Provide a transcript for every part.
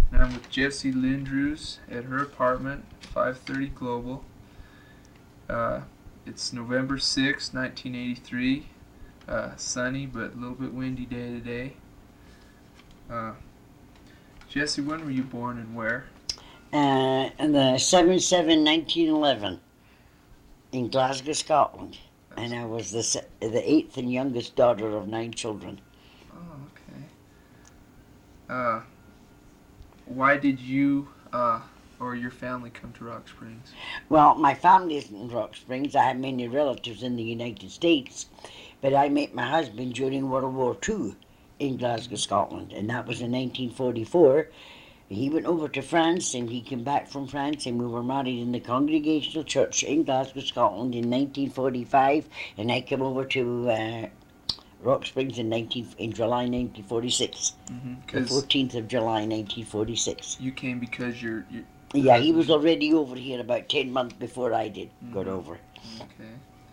And I'm with Jessie Lindrews at her apartment, 530 Global. Uh, it's November 6, 1983. Sunny but a little bit windy day today. Uh, Jessie, when were you born and where? And the 7/7/1911 in Glasgow, Scotland. And I was the eighth and youngest daughter of 9 children. Oh, okay. Why did you or your family come to Rock Springs? Well, my family isn't in Rock Springs. I have many relatives in the United States, but I met my husband during World War II in Glasgow, Scotland, and that was in 1944. He went over to France and he came back from France, and we were married in the Congregational Church in Glasgow, Scotland in 1945, and I came over to Rock Springs in July 1946. The 14th of July 1946. You came because you're Yeah, he was already over here about 10 months before I did got over. Okay.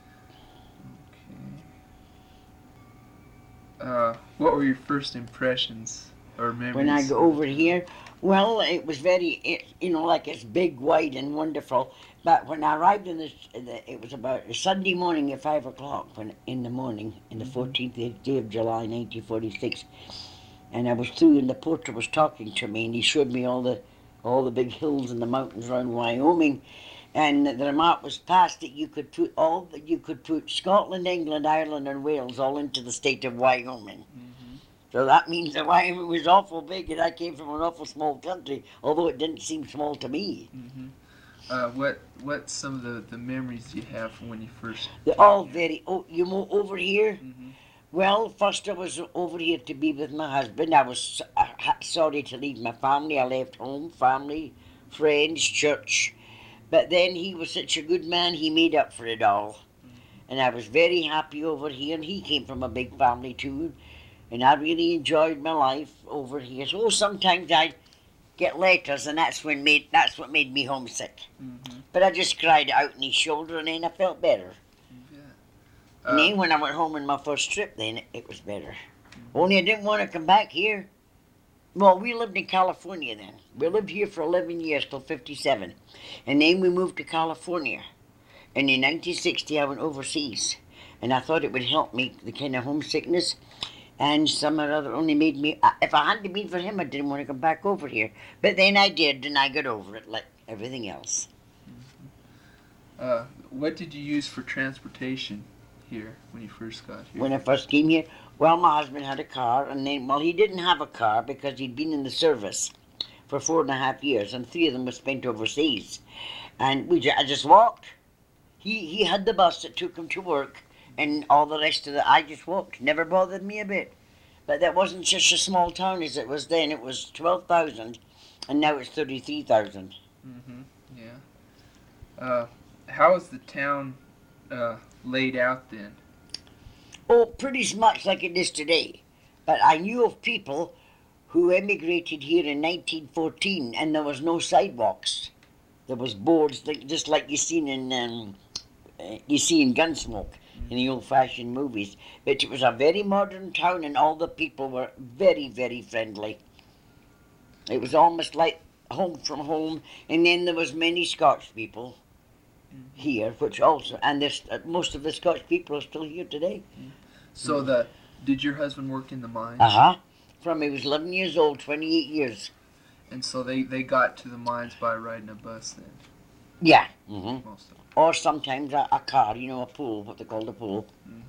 What were your first impressions or memories? When I go over here, well, it was very, like it's big, wide, and wonderful. But when I arrived it was about a Sunday morning at 5 o'clock in the morning, in the 14th day of July, 1946. And I was through, and the porter was talking to me, and he showed me all the big hills and the mountains around Wyoming. And the remark was passed that you could put Scotland, England, Ireland, and Wales all into the state of Wyoming. So that means that Wyoming was awful big, and I came from an awful small country, although it didn't seem small to me. What's some of the memories you have from when you first? They're all very. Oh, over here. Well, first I was over here to be with my husband. I was sorry to leave my family. I left home, family, friends, church. But then he was such a good man, he made up for it all. And I was very happy over here, and he came from a big family too. And I really enjoyed my life over here. So sometimes I'd get letters, and that's what made me homesick. But I just cried out on his shoulder, and then I felt better. And then when I went home on my first trip, then it was better. Only I didn't want to come back here. Well, we lived in California then. We lived here for 11 years till 57. And then we moved to California. And in 1960, I went overseas. And I thought it would help me, the kind of homesickness. And some or other only made me, if I hadn't been for him, I didn't want to come back over here. But then I did, and I got over it like everything else. What did you use for transportation here when you first got here? When I first came here, well, my husband had a car, and then, well, he didn't have a car because he'd been in the service for 4.5 years, and 3 of them were spent overseas. And I just walked. He had the bus that took him to work, and all the rest of I just walked. Never bothered me a bit. But that wasn't such a small town as it was then. It was 12,000, and now it's 33,000. Yeah. How is the town laid out then? Oh, pretty much like it is today. But I knew of people who emigrated here in 1914, and there was no sidewalks. There was boards, just like you see in Gunsmoke in the old-fashioned movies. But it was a very modern town, and all the people were very, very friendly. It was almost like home from home. And then there was many Scotch people here, which also, and most of the Scotch people are still here today. So did your husband work in the mines? From he was 11 years old, 28 years. And so they got to the mines by riding a bus then? Yeah. Most of them. Or sometimes a car, a pool, what they call a pool.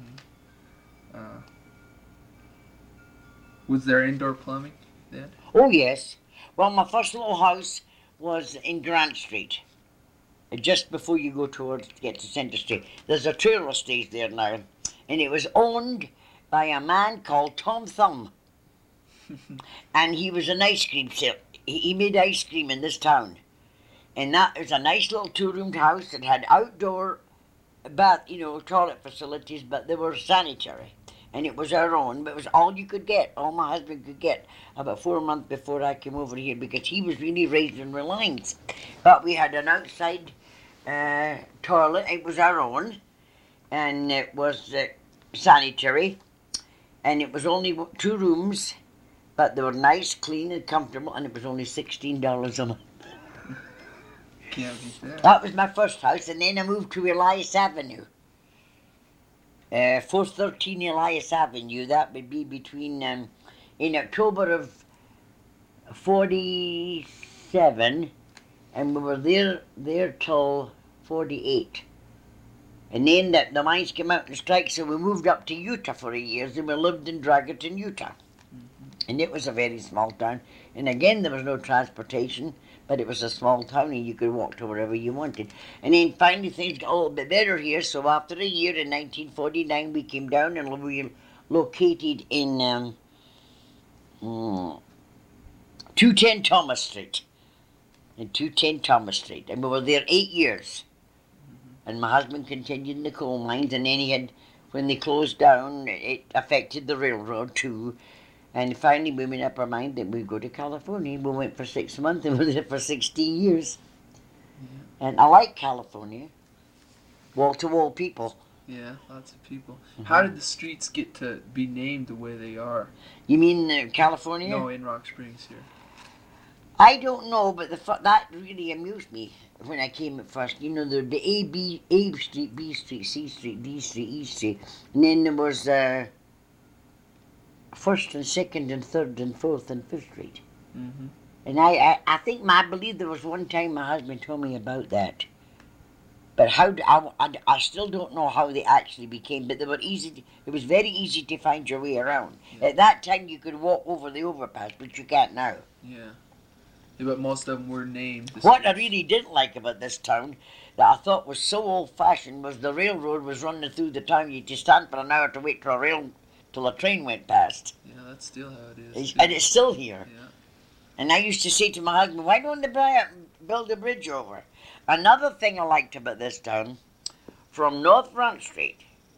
Was there indoor plumbing then? Oh, yes. Well, my first little house was in Grant Street, just before you go to get to Centre Street. There's a trailer stage there now, and it was owned by a man called Tom Thumb. And he was an ice cream seller. He made ice cream in this town. And that was a nice little 2-roomed house that had outdoor bath, toilet facilities, but they were sanitary. And it was our own, but it was all you could get, all my husband could get, about 4 months before I came over here, because he was really raised in Reliance. But we had an outside toilet, it was our own, and it was sanitary, and it was only 2 rooms, But they were nice, clean, and comfortable, and it was only $16 a month. Can't beat that. That was my first house, and then I moved to Elias Avenue. 413 Elias Avenue. That would be between, in October of 47, and we were there till 48. And then the mines came out and strike, so we moved up to Utah for a year, and we lived in Dragerton, Utah. And it was a very small town. And again, there was no transportation, but it was a small town and you could walk to wherever you wanted. And then finally things got a little bit better here. So after a year in 1949, we came down and we located in 210 Thomas Street. In 210 Thomas Street. And we were there 8 years. And my husband continued in the coal mines. And then he had, when they closed down, it affected the railroad too. And finally we made up our mind that we'd go to California. We went for 6 months and we were there for 16 years. Yeah. And I like California. Wall-to-wall people. Yeah, lots of people. Mm-hmm. How did the streets get to be named the way they are? You mean California? No, in Rock Springs here. I don't know, but that really amused me when I came at first. You know, there'd be A Street, B Street, C Street, D Street, E Street. And then there was... First and Second and Third and Fourth and Fifth Street. Mm-hmm. And I believe there was one time my husband told me about that. But I still don't know how they actually became, but they were easy. It was very easy to find your way around. Yeah. At that time you could walk over the overpass, but you can't now. Yeah, but most of them were named. What I really didn't like about this town, that I thought was so old-fashioned, was the railroad was running through the town. You had to stand for an hour to wait till a train went past. Yeah, that's still how it is. And it's still here. Yeah. And I used to say to my husband, why don't they build a bridge over? Another thing I liked about this town, from North Front Street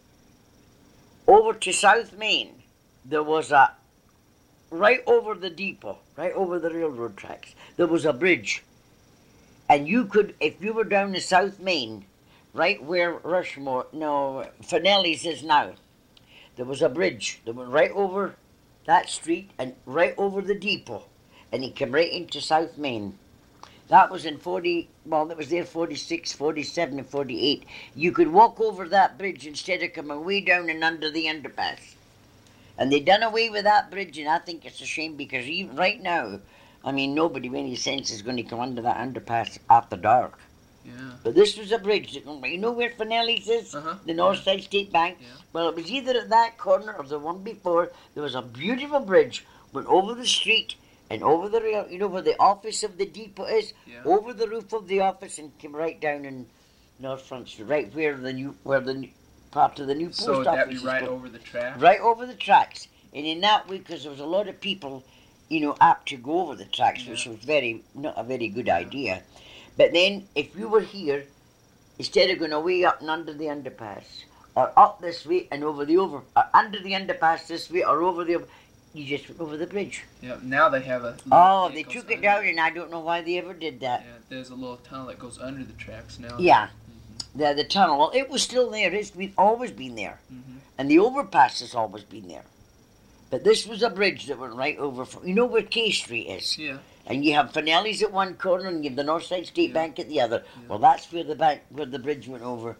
over to South Main, there was right over the depot, right over the railroad tracks, there was a bridge. And you could, if you were down the South Main, right where Finelli's is now, there was a bridge that went right over that street and right over the depot. And it came right into South Main. That was in 46, 47 and 48. You could walk over that bridge instead of coming way down and under the underpass. And they done away with that bridge, and I think it's a shame because even right now, I mean, nobody with any sense is going to come under that underpass after dark. Yeah. But this was a bridge that, you know where Finelli's is? Uh-huh. The Northside State Bank? Yeah. Well, it was either at that corner or the one before. There was a beautiful bridge, went over the street and over the rail, you know where the office of the depot is? Yeah. Over the roof of the office and came right down in North Front Street, right where the new part of the new post office is. So that'd be right over the tracks? Right over the tracks. And in that way, because there was a lot of people, apt to go over the tracks, yeah. Which was not a very good idea. But then, if you were here, instead of going way up and under the underpass, or up this way and under the underpass this way, or over the you just went over the bridge. Yeah, now they have a... they took it down, and I don't know why they ever did that. Yeah, there's a little tunnel that goes under the tracks now. Yeah, mm-hmm. The tunnel, well, it was still there. It's always been there. Mm-hmm. And the overpass has always been there. But this was a bridge that went right over, where K Street is? Yeah. And you have Finelli's at one corner and you have the Northside State Bank at the other. Yeah. Well, that's where the bridge went over.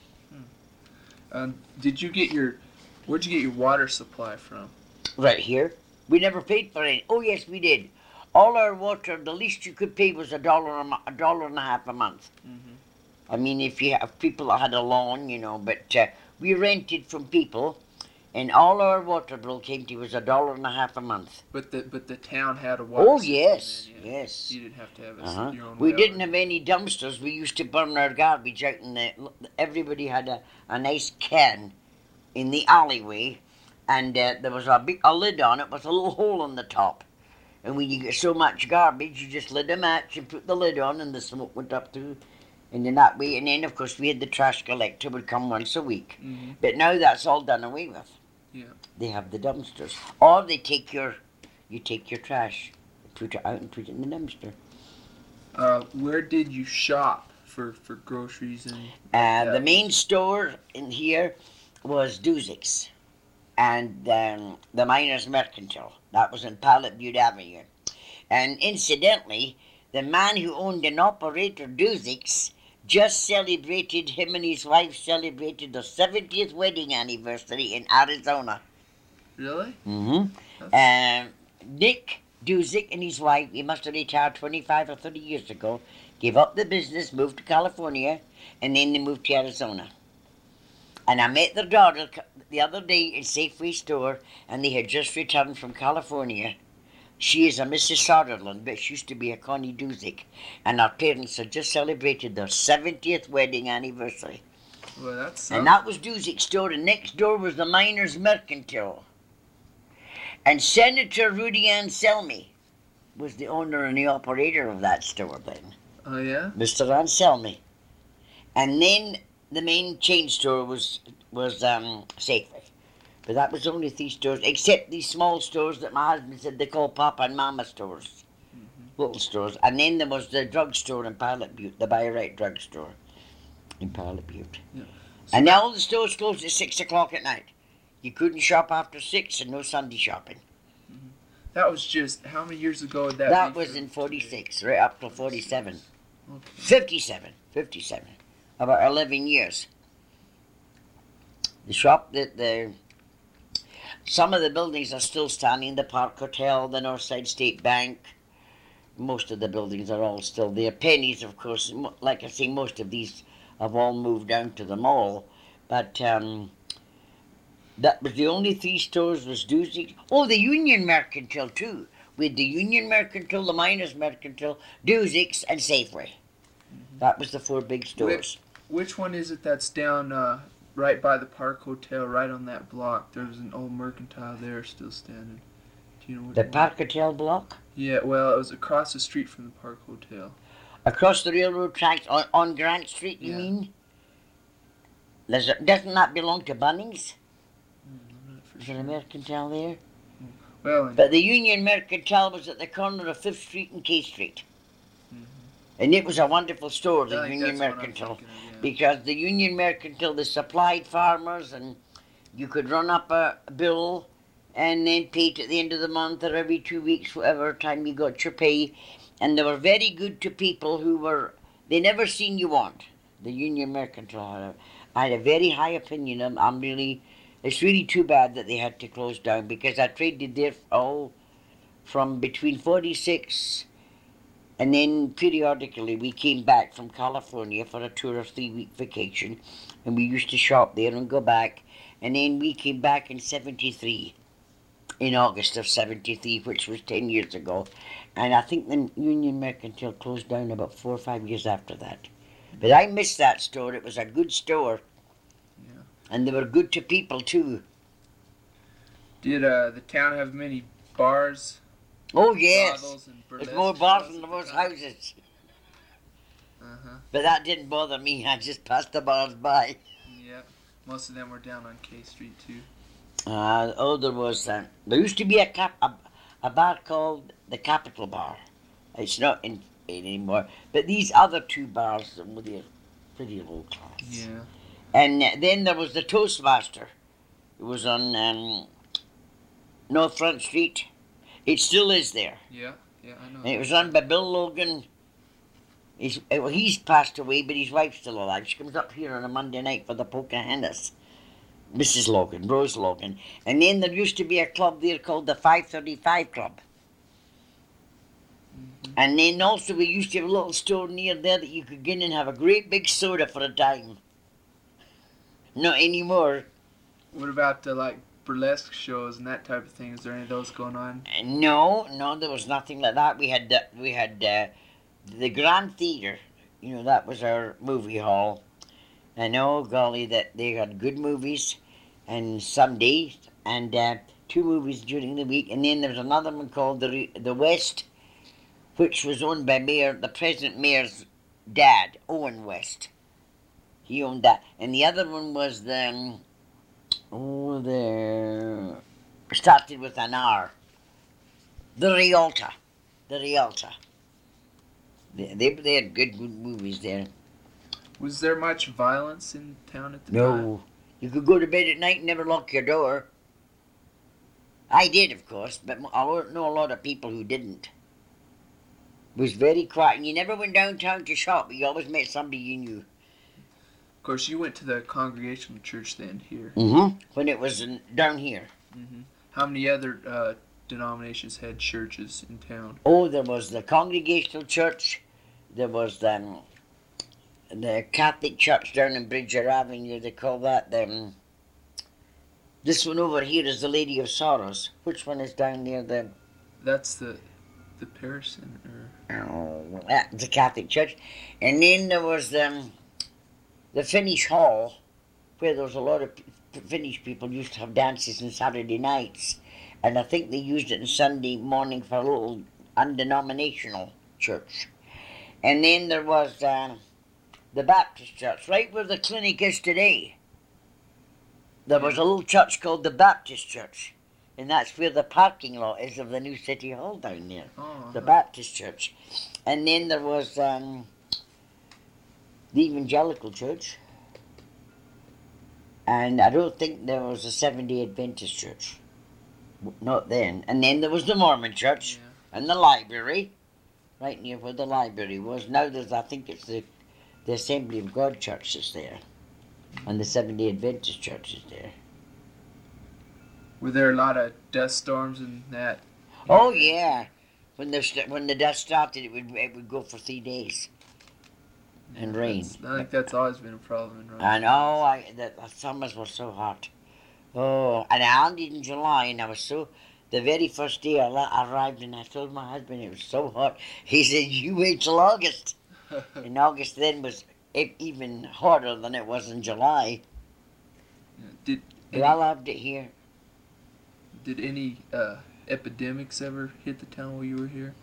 Where'd you get your water supply from? Right here. We never paid for it. Oh, yes, we did. All our water, the least you could pay was $1.50 a month. Mm-hmm. I mean, if you have people that had a lawn, but we rented from people. And all our water bill came to was $1.50 a month. But the town had a water. Oh yes, then, yeah. Yes. You didn't have to have your own. We didn't have any dumpsters. We used to burn our garbage out in everybody had a nice can in the alleyway, and there was a lid on it with a little hole in the top. And when you get so much garbage, you just lit a match and put the lid on, and the smoke went up through. And in that way, and then of course we had the trash collector would come once a week. Mm-hmm. But now that's all done away with. Yeah. They have the dumpsters. Or you take your trash, put it out and put it in the dumpster. Where did you shop for groceries and the main store in here was Duzik's. and the Miners Mercantile. That was in Pilot Butte Avenue. And incidentally, the man who owned and operated Duzik's just celebrated, him and his wife celebrated their 70th wedding anniversary in Arizona. Really? Mm-hmm. Nick Duzik and his wife, he must have retired 25 or 30 years ago, gave up the business, moved to California, and then they moved to Arizona. And I met their daughter the other day in Safeway store, and they had just returned from California. She is a Mrs. Sutherland, but she used to be a Connie Duzik. And our parents had just celebrated their 70th wedding anniversary. Well, that's and that was Duzik's store, and next door was the Miners Mercantile. And Senator Rudy Anselmi was the owner and the operator of that store then. Oh, yeah? Mr. Anselmi. And then the main chain store was Safeway. But that was only 3 stores, except these small stores that my husband said they call Papa and Mama stores. Little stores. And then there was the drugstore in Pilot Butte, the Bi-Rite drugstore in Pilot Butte. Yeah. And now all the stores closed at 6 o'clock at night. You couldn't shop after 6 and no Sunday shopping. That was just, how many years ago would that be? That was in 46, right up to 47. Okay. 57. About 11 years. The shop, some of the buildings are still standing. The Park Hotel, the Northside State Bank. Most of the buildings are all still there. Pennies, of course, like I say, most of these have all moved down to the mall. But that was the only 3 stores was Duzik's. Oh, the Union Mercantile too. With the Union Mercantile, the Miners Mercantile, Duzik's, and Safeway. That was the 4 big stores. Which one is it that's down right by the Park Hotel, right on that block? There was an old mercantile there still standing. Do you know what The Park Hotel block? Yeah, well, it was across the street from the Park Hotel. Across the railroad tracks on Grant Street, you mean? Doesn't that belong to Bunnings? I'm not for Is sure. there a mercantile there? Well, But the Union Mercantile was at the corner of 5th Street and K Street. And it was a wonderful store, the I think Union that's what I'm Mercantile. thinking of, yeah. Because the Union Mercantile, they supplied farmers, and you could run up a bill and then pay it at the end of the month or every 2 weeks, whatever time you got your pay. And they were very good to people they never seen you want. The Union Mercantile. I had a very high opinion of them. It's really too bad that they had to close down, because I traded there from between 46 and then periodically we came back from California for a 2 or 3 week vacation, and we used to shop there and go back. And then we came back in 73, in August of 73, which was 10 years ago. And I think the Union Mercantile closed down about 4 or 5 years after that. But I missed that store. It was a good store. Yeah. And they were good to people too. Did the town have many bars? Oh yes, Brothels and there's burlesque more bars shows than at there the was time? houses. Uh-huh. But that didn't bother me. I just passed the bars by. Yeah. Most of them were down on K Street too. There was there used to be a bar called the Capitol Bar. It's not in anymore. But these other 2 bars were pretty low class. Yeah. And then there was the Toastmaster. It was on North Front Street. It still is there. Yeah. Yeah, I know. And it was run by Bill Logan. He's passed away, but his wife's still alive. She comes up here on a Monday night for the Pocahontas. Mrs. Logan, Rose Logan. And then there used to be a club there called the 535 Club. And then also we used to have a little store near there that you could get in and have a great big soda for a dime. Not anymore. What about like burlesque shows and that type of thing? Is there any of those going on? No, there was nothing like that. We had the Grand Theatre. That was our movie hall. And oh golly, that they had good movies, and Sundays, and 2 movies during the week. And then there was another one called the West, which was owned by the present mayor's dad, Owen West. He owned that. And the other one was started with an R. The Rialta. They had good movies there. Was there much violence in town at the time? No. You could go to bed at night and never lock your door. I did, of course, but I know a lot of people who didn't. It was very quiet, and you never went downtown to shop, but you always met somebody you knew. Of course, you went to the Congregational church then here. Mm-hmm. When it was down here. Mm-hmm. How many other denominations had churches in town? Oh, there was the Congregational church. There was the Catholic church down in Bridger Avenue. They call that the. This one over here is the Lady of Sorrows. Which one is down near the? That's the parish center. Oh, the Catholic church, and then there was the Finnish Hall, where there was a lot of Finnish people used to have dances on Saturday nights, and I think they used it on Sunday morning for a little undenominational church. And then there was the Baptist church, right where the clinic is today. There was a little church called the Baptist church, and that's where the parking lot is of the new City Hall down there, the Baptist church. And then there was the Evangelical church, and I don't think there was a Seventh-day Adventist church, not then. And then there was the Mormon church and the library, right near where the library was. Now there's, I think it's the Assembly of God church that's there, and the Seventh-day Adventist church is there. Were there a lot of dust storms and that? Oh yeah, when the dust started, it would go for 3 days, and rain. I think that's always been a problem in Rome. I know. The summers were so hot. Oh, and I landed in July, and I was so. The very first day I arrived, and I told my husband it was so hot. He said, "You wait till August." And August then was even hotter than it was in July. But I loved it here. Did any epidemics ever hit the town while you were here?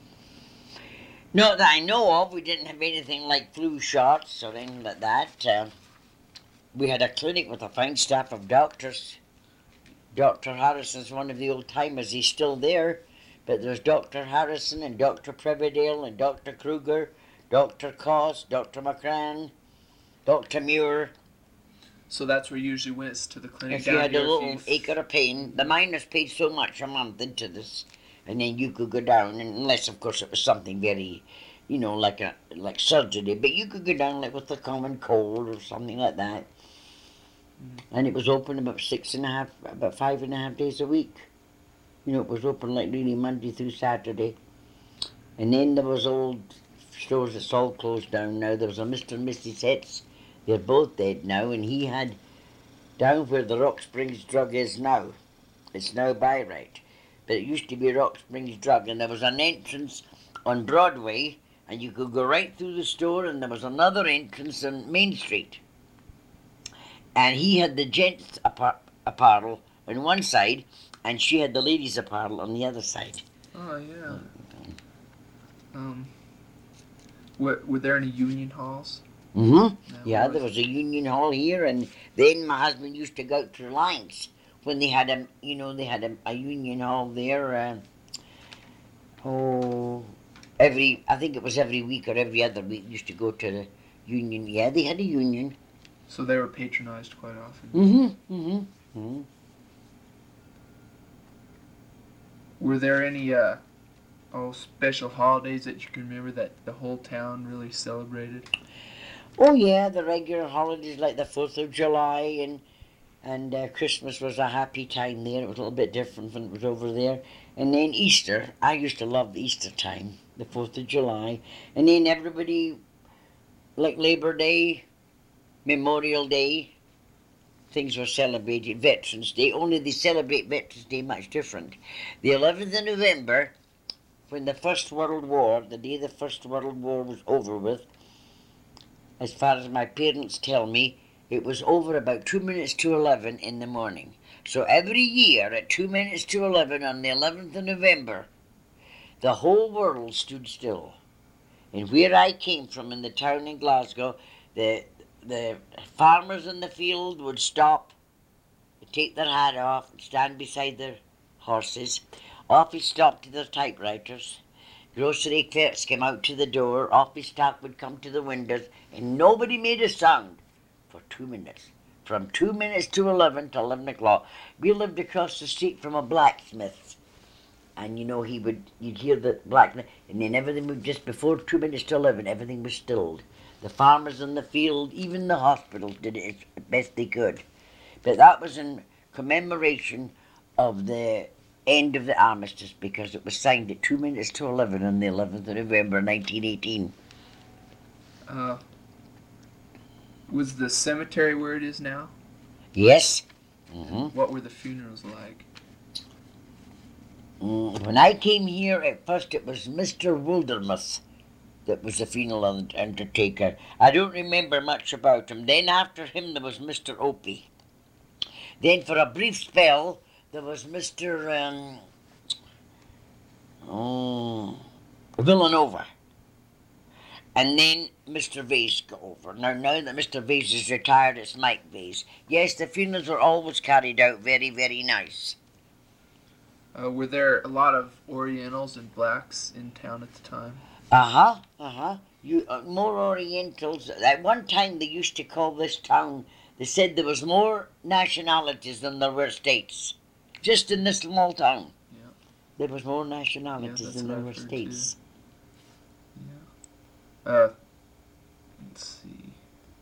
Not that I know of. We didn't have anything like flu shots or anything like that. We had a clinic with a fine staff of doctors. Dr. Harrison's one of the old timers. He's still there. But there's Dr. Harrison and Dr. Preverdale and Dr. Kruger, Dr. Koss, Dr. McCran, Dr. Muir. So that's where you usually went, to the clinic. If you had a little ache or a pain, the miners paid so much a month into this, and then you could go down, unless of course it was something very, like surgery. But you could go down like with a common cold or something like that. And it was open about 5.5 days a week. It was open like really Monday through Saturday. And then there was old stores that's all closed down now. There was a Mr. and Mrs. Hetz. They're both dead now, and he had, down where the Rock Springs Drug is now, it's now Bi-Rite, but it used to be Rock Springs Drug, and there was an entrance on Broadway, and you could go right through the store, and there was another entrance on Main Street. And he had the gents' apparel on one side, and she had the ladies' apparel on the other side. Oh, yeah. Were there any union halls? Mm-hmm. Yeah, there was a union hall here, and then my husband used to go out to Reliance when they had a union hall there. I think it was every week or every other week. Used to go to the union. Yeah, they had a union. So they were patronized quite often. Mm-hmm. Mm-hmm. Mm-hmm. Were there any special holidays that you can remember that the whole town really celebrated? Oh yeah, the regular holidays like the 4th of July and Christmas was a happy time there. It was a little bit different when it was over there. And then Easter, I used to love the Easter time, the 4th of July. And then everybody, like Labor Day, Memorial Day, things were celebrated. Veterans Day, only they celebrate Veterans Day much different. The 11th of November, when the First World War, the day the First World War was over with, as far as my parents tell me, it was over about 2 minutes to 11 in the morning. So every year at 2 minutes to 11 on the 11th of November, the whole world stood still. And where I came from in the town in Glasgow, the farmers in the field would stop, take their hat off, and stand beside their horses. Office stopped to their typewriters. Grocery clerks came out to the door. Office staff would come to the windows, and nobody made a sound for 2 minutes. from 2 minutes to 11 to 11 o'clock. We lived across the street from a blacksmith. And you know, you'd hear the blacksmith, and then everything would, just before 2 minutes to 11, everything was stilled. The farmers in the field, even the hospitals did it as best they could. But that was in commemoration of the end of the armistice, because it was signed at 2 minutes to 11 on the 11th of November 1918. Was the cemetery where it is now? Yes. Mm-hmm. What were the funerals like? When I came here, at first it was Mr. Wildermuth that was the funeral undertaker. I don't remember much about him. Then after him there was Mr. Opie. Then for a brief spell there was Mr. Villanova. And then Mr. Vase got over. Now that Mr. Vase is retired, it's Mike Vase. Yes, the funerals were always carried out very, very nice. Were there a lot of Orientals and blacks in town at the time? More Orientals. At one time they used to call this town, they said there was more nationalities than there were states. Just in this small town. Yeah. There was more nationalities than there were states. Too. Yeah. Let's see.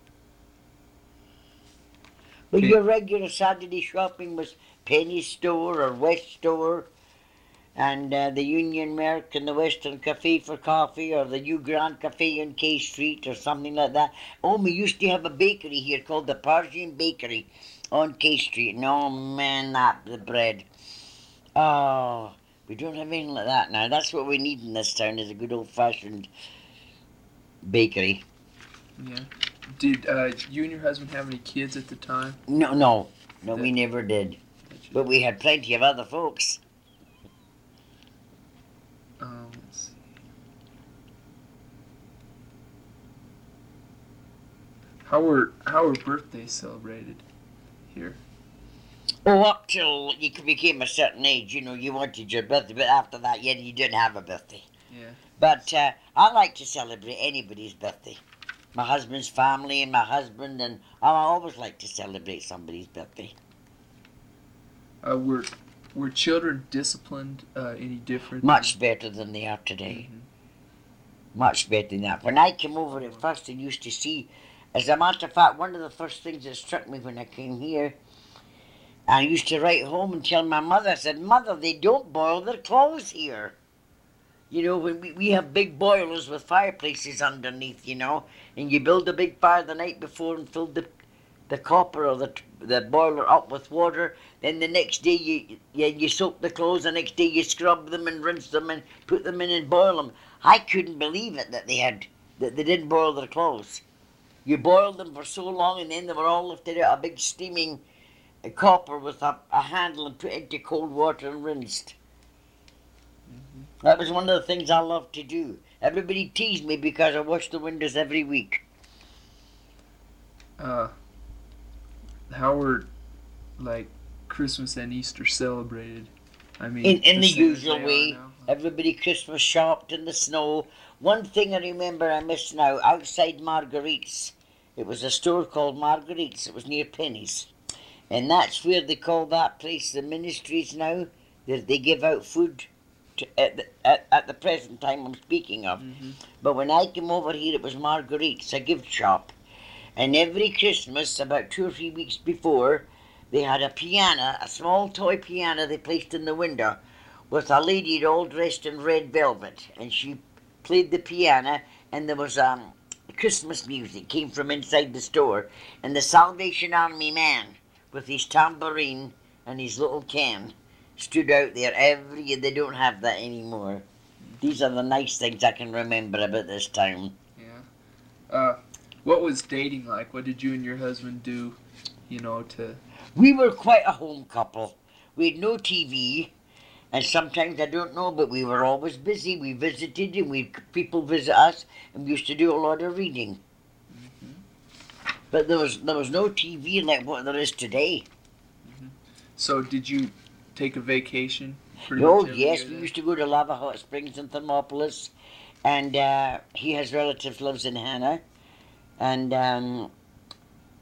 But your regular Saturday shopping was Penny Store or West Store, and the Union Merc and the Western Cafe for coffee, or the New Grand Cafe on K Street or something like that. Oh, we used to have a bakery here called the Persian Bakery on K Street. And oh man, the bread. Oh, we don't have anything like that now. That's what we need in this town, is a good old-fashioned bakery. Yeah. Did you and your husband have any kids at the time? No, we never did. But we had plenty of other folks. Let's see. How were birthdays celebrated here? Oh, up till you became a certain age, you wanted your birthday, but after that, you didn't have a birthday. Yeah. But I like to celebrate anybody's birthday. My husband's family and my husband, and I always like to celebrate somebody's birthday. Were children disciplined any different? Much better than they are today. Mm-hmm. Much better than that. When I came over at first, I used to see, as a matter of fact, one of the first things that struck me when I came here, I used to write home and tell my mother, I said, Mother, they don't boil their clothes here. When we have big boilers with fireplaces underneath, and you build a big fire the night before and fill the copper or the boiler up with water. Then the next day you soak the clothes. The next day you scrub them and rinse them and put them in and boil them. I couldn't believe it that they didn't boil their clothes. You boiled them for so long, and then they were all lifted out a big steaming copper with a handle and put into cold water and rinsed. Mm-hmm. That was one of the things I loved to do. Everybody teased me because I washed the windows every week. How were, Christmas and Easter celebrated? I mean, in the usual way. Everybody Christmas shopped in the snow. One thing I remember I miss now, outside Marguerite's. It was a store called Marguerite's. It was near Penny's. And that's where they call that place the Ministries now. They give out food at the present time I'm speaking of. Mm-hmm. But when I came over here, it was Marguerite's, a gift shop. And every Christmas, about 2 or 3 weeks before, they had a piano, a small toy piano they placed in the window with a lady all dressed in red velvet. And she played the piano, and there was Christmas music came from inside the store. And the Salvation Army man with his tambourine and his little can stood out there every year. They don't have that anymore. These are the nice things I can remember about this town. Yeah. What was dating like? What did you and your husband do, to... We were quite a home couple. We had no TV, and sometimes, I don't know, but we were always busy. We visited, and people visit us, and we used to do a lot of reading. Mm-hmm. But there was no TV like what there is today. Mm-hmm. So did you take a vacation? Oh, yes. We used to go to Lava Hot Springs in Thermopolis, and he has relatives lives in Hannah. And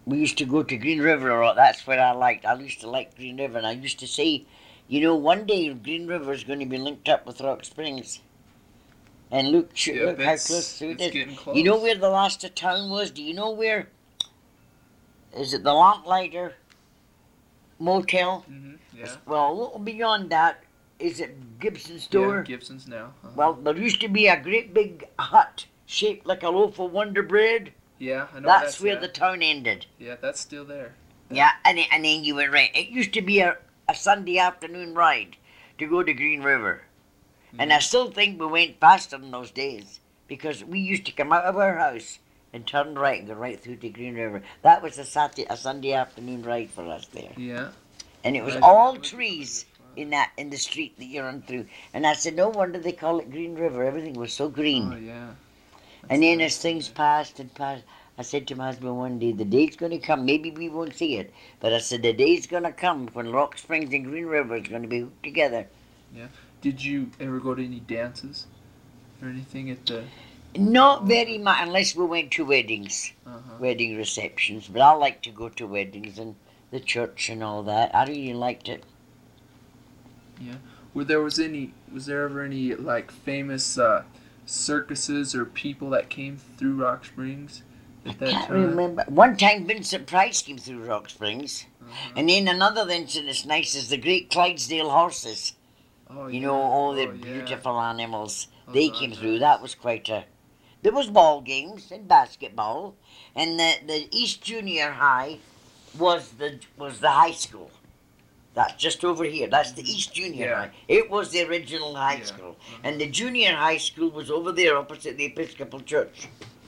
we used to go to Green River a lot. That's where I liked. I used to like Green River, and I used to say, one day Green River is going to be linked up with Rock Springs. And look, look how close to it it's is. getting close. You know where the last town was? Do you know where? Is it the Lamplighter Motel? Mm-hmm. Yeah. Well, a little beyond that, is it Gibson's Store? Yeah, Gibson's now. Well, there used to be a great big hut shaped like a loaf of Wonder Bread. Yeah, I know That's where the town ended. Yeah, that's still there. Yeah, and then you were right. It used to be a Sunday afternoon ride to go to Green River. Mm-hmm. And I still think we went faster in those days because we used to come out of our house and turn right and go right through to Green River. That was a Sunday afternoon ride for us there. Yeah. And it was all trees in the street that you run through. And I said, no wonder they call it Green River. Everything was so green. Oh, yeah. And then as things passed and passed, I said to my husband one day, the day's going to come, maybe we won't see it, but I said, the day's going to come when Rock Springs and Green River is going to be hooked together. Yeah. Did you ever go to any dances or anything at the... Not very much, unless we went to weddings, wedding receptions, but I like to go to weddings and the church and all that. I really liked it. Yeah. Was there ever any, like, famous circuses or people that came through Rock Springs at that time? I can't remember. One time Vincent Price came through Rock Springs. And then another incident that's nice is the Great Clydesdale horses. Oh, you know, all the beautiful animals. They came through. That was quite a... There was ball games and basketball. And the East Junior High was the high school. That's just over here. That's the East Junior High. It was the original high school. And the junior high school was over there opposite the Episcopal Church.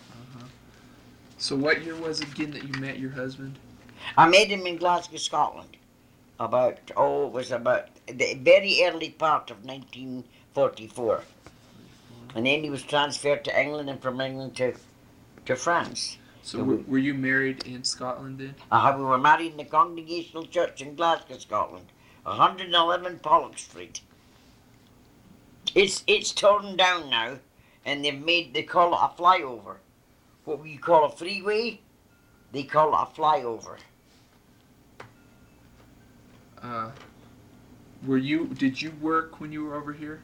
So what year was it again that you met your husband? I met him in Glasgow, Scotland. It was about the very early part of 1944. And then he was transferred to England and from England to France. So were you married in Scotland then? We were married in the Congregational Church in Glasgow, Scotland, 111 Pollock Street. It's torn down now, and they call it a flyover. What we call a freeway, they call it a flyover. Did you work when you were over here?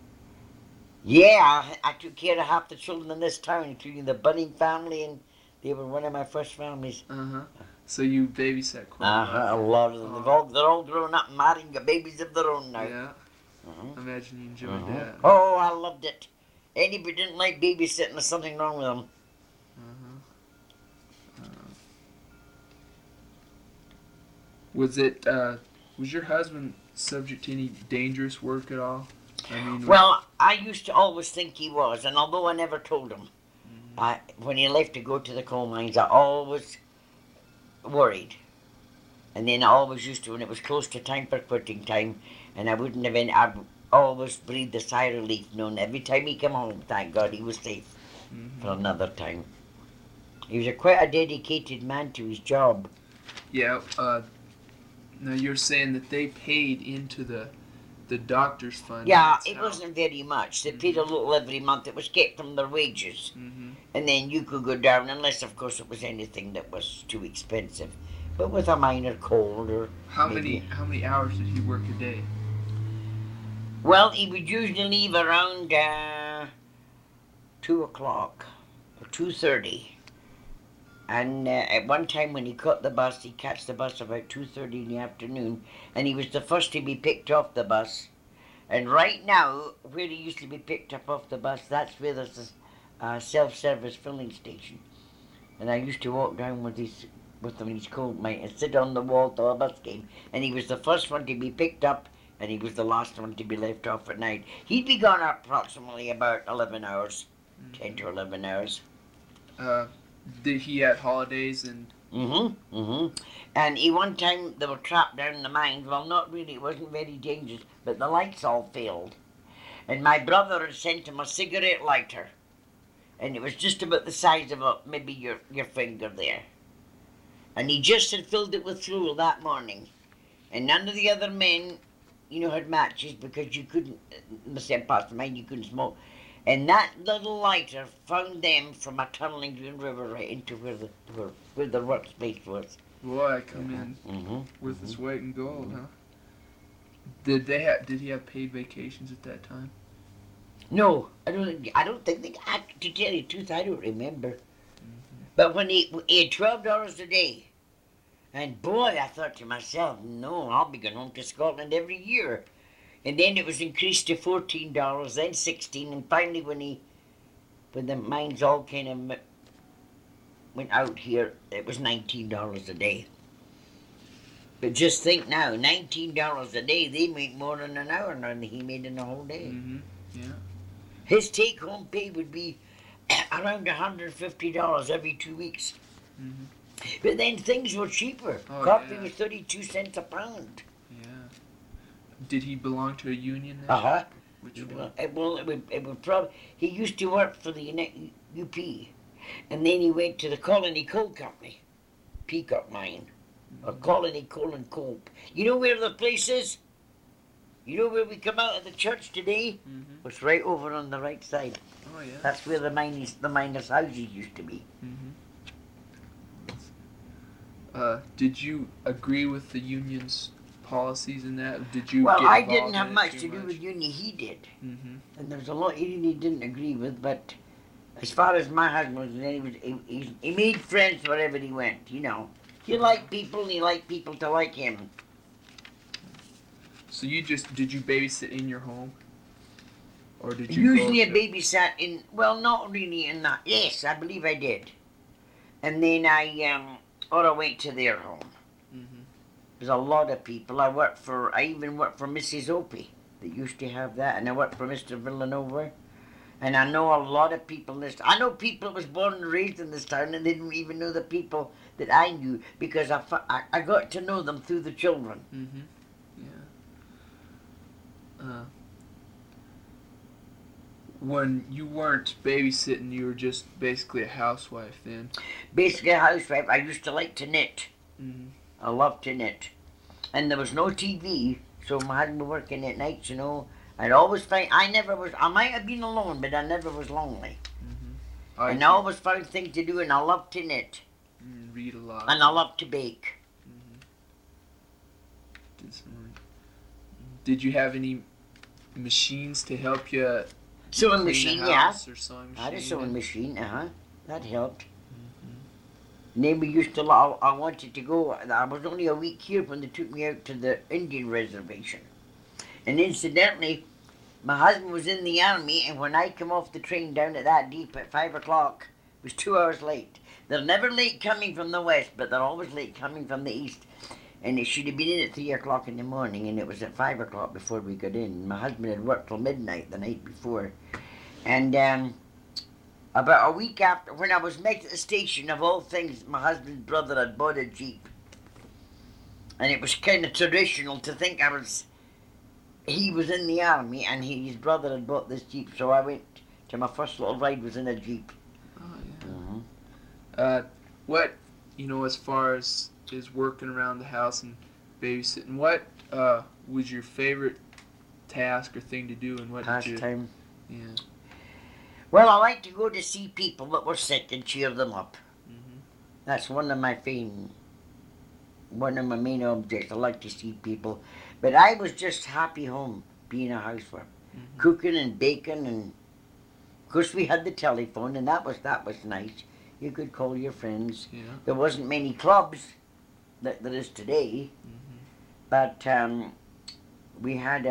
Yeah, I took care of half the children in this town, including the Bunning family, and they were one of my first families. So you babysat quite a lot of them. They're all grown up and married and got babies of their own now. Yeah. I imagine you enjoyed that. Oh, I loved it. Anybody didn't like babysitting, there's something wrong with them. Was your husband subject to any dangerous work at all? Well, I used to always think he was, and although I never told him, when he left to go to the coal mines, I always worried. And then I always used to, when it was close to time for quitting time, and I'd always breathe the sigh of relief, knowing every time he came home, thank God he was safe for another time. He was quite a dedicated man to his job. Yeah, now you're saying that they paid into the doctor's fund. Yeah, it wasn't very much. They paid a little every month. It was kept from their wages. And then you could go down, unless, of course, it was anything that was too expensive. But with a minor cold or... How many hours did he work a day? Well, he would usually leave around 2 o'clock or 2:30. And at one time when he caught the bus, he'd catch the bus about 2:30 in the afternoon, and he was the first to be picked off the bus. And right now, where he used to be picked up off the bus, that's where there's a self-service filling station. And I used to walk down with him in his coat mate and sit on the wall till the bus came. And he was the first one to be picked up, and he was the last one to be left off at night. He'd be gone approximately about 11 hours, 10 to 11 hours. Did he had holidays and... And one time they were trapped down in the mines. Well, not really, it wasn't very dangerous, but the lights all failed. And my brother had sent him a cigarette lighter. And it was just about the size of maybe your finger there. And he just had filled it with fuel that morning. And none of the other men, had matches because you couldn't, in the same parts of mine, you couldn't smoke. And that little lighter found them from a tunnel in Green River right into where the workspace was. Boy, I come in with his weight in gold, huh? Did he have paid vacations at that time? No, I don't think they. To tell you the truth, I don't remember. But when he had $12 a day, and boy, I thought to myself, no, I'll be going home to Scotland every year. And then it was increased to $14, then 16, and finally when the mines all kind of went out here, it was $19 a day. But just think now, $19 a day, they make more in an hour than he made in a whole day. Yeah. His take-home pay would be around $150 every 2 weeks. But then things were cheaper. Oh, Coffee yeah. was 32 cents a pound. Yeah. Did he belong to a union then? Uh-huh. Which one? It would probably. He used to work for the UP, and then he went to the Colony Coal Company, Peacock Mine, or Colony Coal and Coke. You know where the place is? You know where we come out of the church today? It's right over on the right side. Oh yeah. That's where the miners' houses used to be. Did you agree with the union's policies in that? Did you? Well, get I involved didn't in have it much too to do with union. He did. And there's a lot he didn't agree with, but as far as my husband was, he made friends wherever he went, you know. He liked people, and he liked people to like him. So did you babysit in your home? Or did you Usually I babysat in, well, not really in that. Yes, I believe I did. And then I went to their home. There's a lot of people. I even worked for Mrs. Opie that used to have that, and I worked for Mr. Villanova. And I know a lot of people in this. I know people that was born and raised in this town, and they didn't even know the people that I knew because I got to know them through the children. Yeah. When you weren't babysitting, you were just basically a housewife then. Basically a housewife. I used to like to knit. I loved to knit. And there was no TV, so my husband was working at nights, you know. I'd always find, I might have been alone, but I never was lonely. And I always found things to do, and I loved to knit. Read a lot. And I loved to bake. Did you have any machines to help you? Sewing machine, yeah. Or sewing machine? I had a sewing machine, that helped. And then we used to, I wanted to go, I was only a week here when they took me out to the Indian reservation. And incidentally, my husband was in the army, and when I came off the train down at that deep at 5 o'clock, it was 2 hours late. They're never late coming from the west, but they're always late coming from the east. And it should have been in at 3 o'clock in the morning, and it was at 5 o'clock before we got in. My husband had worked till midnight the night before. And about a week after, when I was met at the station, of all things, my husband's brother had bought a Jeep. And it was kind of traditional to think he was in the army, and his brother had bought this Jeep, so I went to my first little ride was in a Jeep. Oh, yeah. What, as far as working around the house and babysitting, what was your favorite task or thing to do, and what did you... Pastime. Yeah. Well, I like to go to see people that were sick and cheer them up. That's one of my main objects. I like to see people. But I was just happy home, being a housewife. Cooking and baking, and of course we had the telephone, and that was nice. You could call your friends. Yeah. There wasn't many clubs that there is today, but we had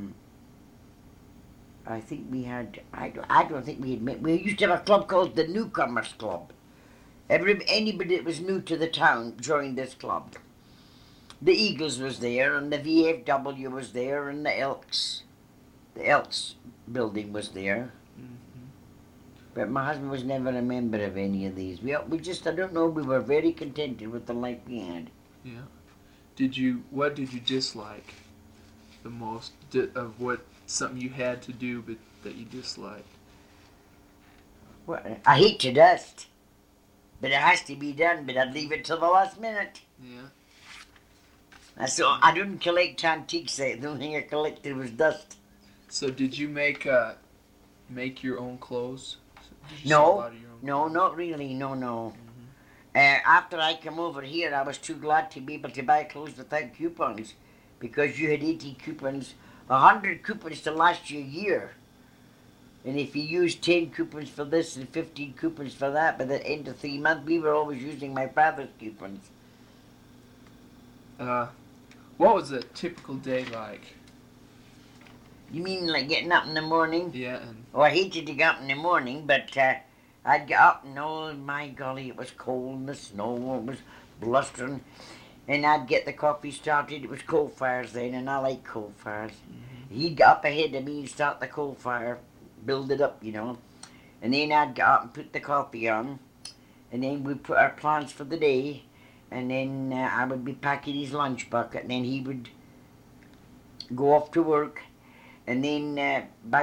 I think we had, I don't think we had met, we used to have a club called the Newcomers Club. Anybody that was new to the town joined this club. The Eagles was there, and the VFW was there, and the Elks building was there. But my husband was never a member of any of these. We just, I don't know, we were very contented with the life we had. Yeah. What did you dislike the most of what something you had to do but that you disliked? Well, I hate to dust, but it has to be done, but I'd leave it till the last minute. Yeah. So I didn't collect antiques. The only thing I collected was dust. So did you make make your own clothes? Did you No, sew a lot of your own no, clothes? not really. No. Mm-hmm. After I came over here, I was too glad to be able to buy clothes without coupons, because you had 80 coupons, 100 coupons to last you a year. And if you use 10 coupons for this and 15 coupons for that, by the end of 3 months, we were always using my father's coupons. What was a typical day like? You mean like getting up in the morning? Yeah, and Oh, I hated to get up in the morning, but I'd get up and oh my golly, it was cold and the snow, it was blustering. And I'd get the coffee started. It was coal fires then, and I like coal fires. mm-hmm. He'd get up ahead of me and start the coal fire, build it up, And then I'd get up and put the coffee on, and then we'd put our plans for the day, and then I would be packing his lunch bucket, and then he would go off to work. And then by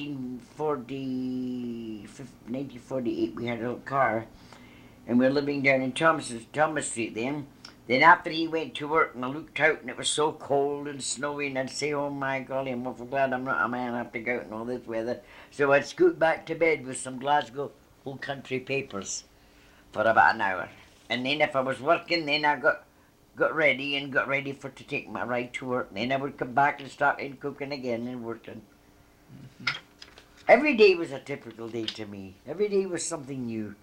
1948, we had a little car, and we were living down in Thomas Street then. Then after he went to work and I looked out and it was so cold and snowy, and I'd say, oh my golly, I'm awful glad I'm not a man, I have to go out in all this weather. So I'd scoot back to bed with some Glasgow Whole Country papers for about an hour. And then if I was working, then I got ready for to take my ride to work. Then I would come back and start in cooking again and working. Mm-hmm. Every day was a typical day to me. Every day was something new.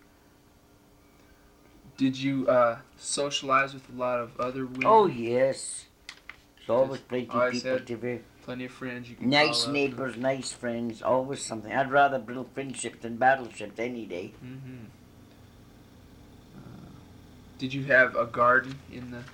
Did you socialize with a lot of other women? Oh yes, there's always plenty of always people had to be. Plenty of friends you can Nice call up. neighbours, nice friends, always something. I'd rather build friendships than battleships any day. Mm-hmm. Did you have a garden in the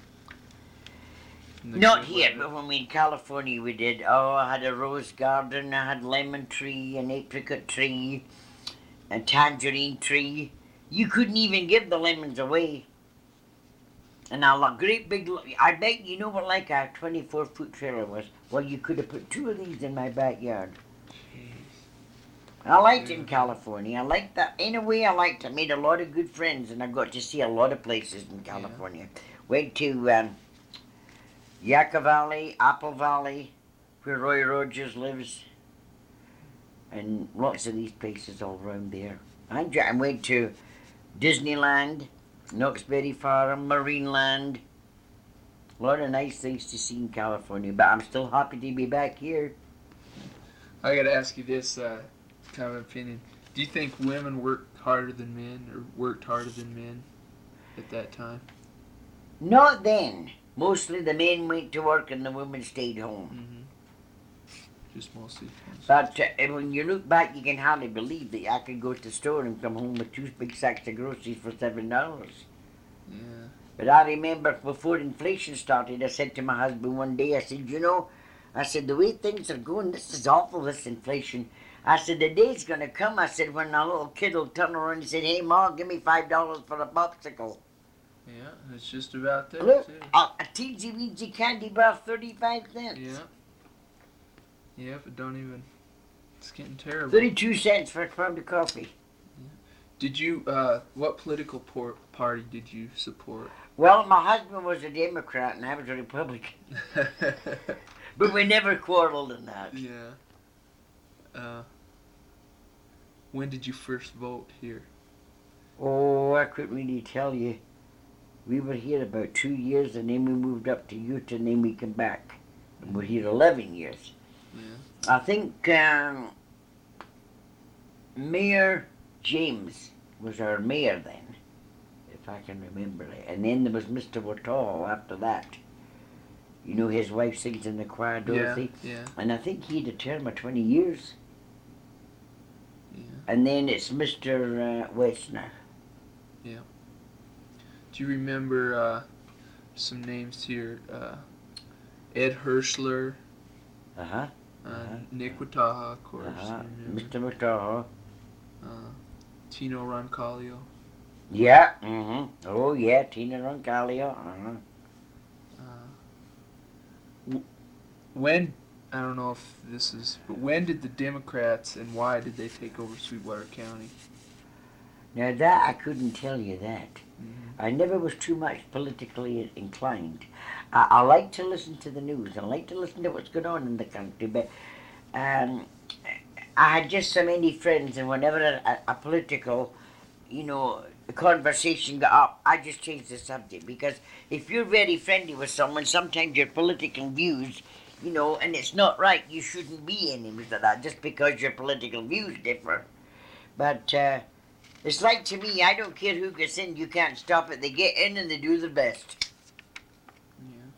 Not good here, weather? but when we in California we did. Oh, I had a rose garden, I had lemon tree, an apricot tree, a tangerine tree. You couldn't even give the lemons away. And a great big, I bet you know what like a 24-foot trailer was. Well, you could have put 2 of these in my backyard. I liked it in California. I liked that. In a way, I liked it. I made a lot of good friends, and I got to see a lot of places in California. Went to Yucca Valley, Apple Valley, where Roy Rogers lives, and lots of these places all around there. I went to Disneyland, Knoxbury Farm, Marineland. A lot of nice things to see in California, but I'm still happy to be back here. I got to ask you this kind of opinion. Do you think women worked harder than men, or worked harder than men at that time? Not then. Mostly the men went to work and the women stayed home. Mm-hmm. Just mostly. But when you look back, you can hardly believe that I could go to the store and come home with 2 big sacks of groceries for $7. Yeah. But I remember before inflation started, I said to my husband one day, I said, I said, the way things are going, this is awful, this inflation. I said, the day's going to come, I said, when a little kid will turn around and say, hey, Ma, give me $5 for a popsicle. Yeah, it's just about there, Look, too. a teensy-weensy candy bar, 35 cents. Yeah. Yeah, but don't even... It's getting terrible. 32 cents for a pound of coffee. Did you, what political party did you support? Well, my husband was a Democrat and I was a Republican. But we never quarreled in that. Yeah. When did you first vote here? Oh, I couldn't really tell you. We were here about 2 years and then we moved up to Utah and then we came back. And we're here 11 years. Yeah. I think Mayor James was our mayor then, if I can remember it. And then there was Mr. Wattall after that. You know, his wife sings in the choir, Dorothy. Yeah. And I think he had a term of 20 years. Yeah. And then it's Mr. Westner. Yeah. Do you remember some names here? Ed Hirschler, Nick Wataha, of course. Mr. Wataha. Tino Roncalio. Yeah. Oh, yeah, Tino Roncalio. When, I don't know if this is, but when did the Democrats and why did they take over Sweetwater County? Now that I couldn't tell you that. Mm-hmm. I never was too much politically inclined. I like to listen to the news. I like to listen to what's going on in the country, but I I had just so many friends, and whenever a political, conversation got up, I just changed the subject because if you're very friendly with someone, sometimes your political views, and it's not right. You shouldn't be enemies of that just because your political views differ. But it's like to me, I don't care who gets in, you can't stop it. They get in and they do their best. Yeah.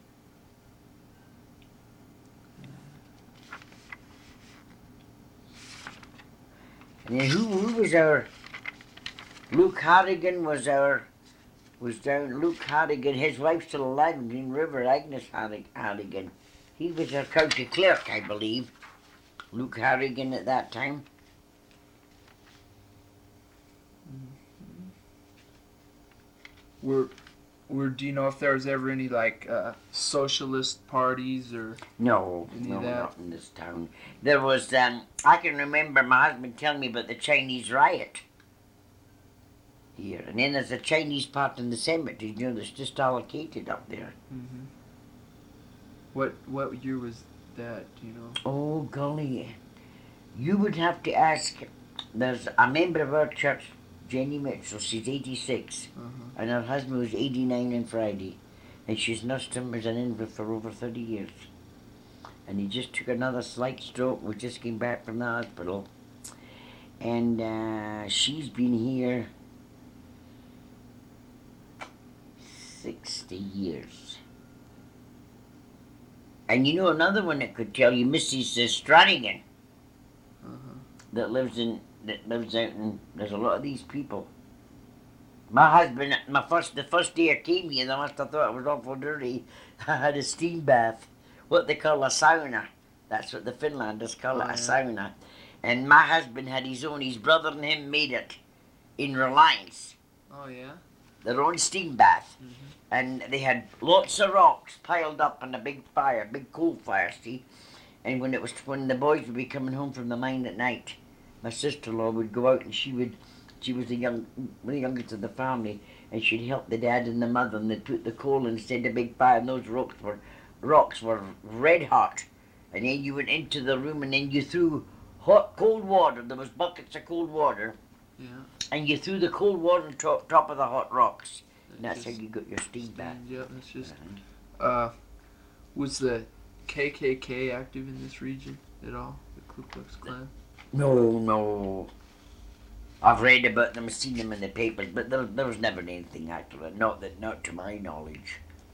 And then who was our Luke Harrigan was down. Luke Harrigan, his wife's still alive in Green River, Agnes Harrigan. He was our county clerk, I believe. Luke Harrigan at that time. Do you know if there was ever any like socialist parties or No, any of that? not in this town. There was, I can remember my husband telling me about the Chinese riot here. And then there's a Chinese part in the cemetery, that's just allocated up there. Mm-hmm. What year was that, do you know? Oh, golly. You would have to ask. There's a member of our church, Jenny Mitchell, she's 86. And her husband was 89 on Friday. And she's nursed him as an invalid for over 30 years. And he just took another slight stroke. We just came back from the hospital. And she's been here 60 years. And another one that could tell you, Mrs. Stranigan, that lives out in, there's a lot of these people. My husband, the first day I came here, they must have thought it was awful dirty. I had a steam bath, what they call a sauna. That's what the Finlanders call it, a sauna. And my husband had his brother and him made it in Reliance. Oh, yeah? Their own steam bath. Mm-hmm. And they had lots of rocks piled up on a big coal fire, see? And when the boys would be coming home from the mine at night, my sister-in-law would go out and she was the youngest of the family, and she'd help the dad and the mother, and they'd put the coal inside the big fire, and those rocks were red hot. And then you went into the room, and then you threw cold water. There was buckets of cold water. Yeah. And you threw the cold water on top of the hot rocks. And that's how you got your steam bath. Yep, that's just... was the KKK active in this region at all? The Ku Klux Klan? No. I've read about them, seen them in the papers, but there was never anything accurate. Not to my knowledge.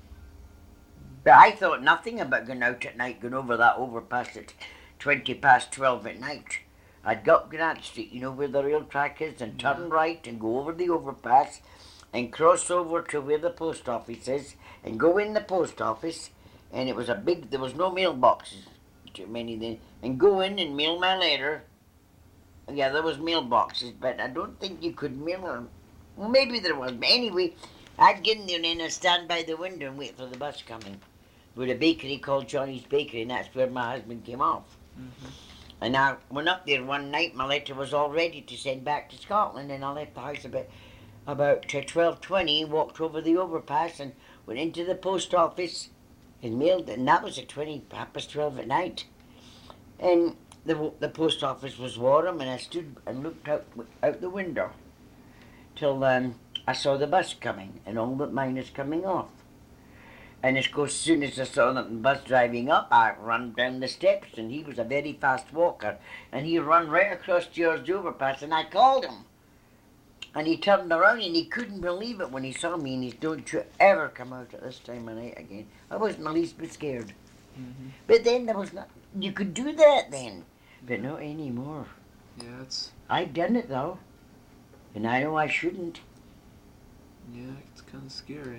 But I thought nothing about going out at night, going over that overpass at 20 past 12 at night. I'd go up Grant Street, where the rail track is, and turn right and go over the overpass and cross over to where the post office is and go in the post office. And it was there was no mailboxes, too many then, and go in and mail my letter. Yeah, there was mailboxes, but I don't think you could mail them. Well, maybe there was, but anyway, I'd get in there and then I'd stand by the window and wait for the bus coming. With a bakery called Johnny's Bakery, and that's where my husband came off. Mm-hmm. And I went up there one night, my letter was all ready to send back to Scotland, and I left the house about 12:20, walked over the overpass and went into the post office and mailed it, and that was at 12 at night. And the post office was warm, and I stood and looked out the window till I saw the bus coming, and all but mine is coming off. And of course, as soon as I saw the bus driving up, I ran down the steps, and he was a very fast walker, and he ran right across George overpass, and I called him. And he turned around, and he couldn't believe it when he saw me, and he said, "Don't you ever come out at this time of night again." I wasn't the least bit scared. Mm-hmm. But then you could do that then, but not anymore. Yeah, I've done it though, and I know I shouldn't. Yeah, it's kind of scary.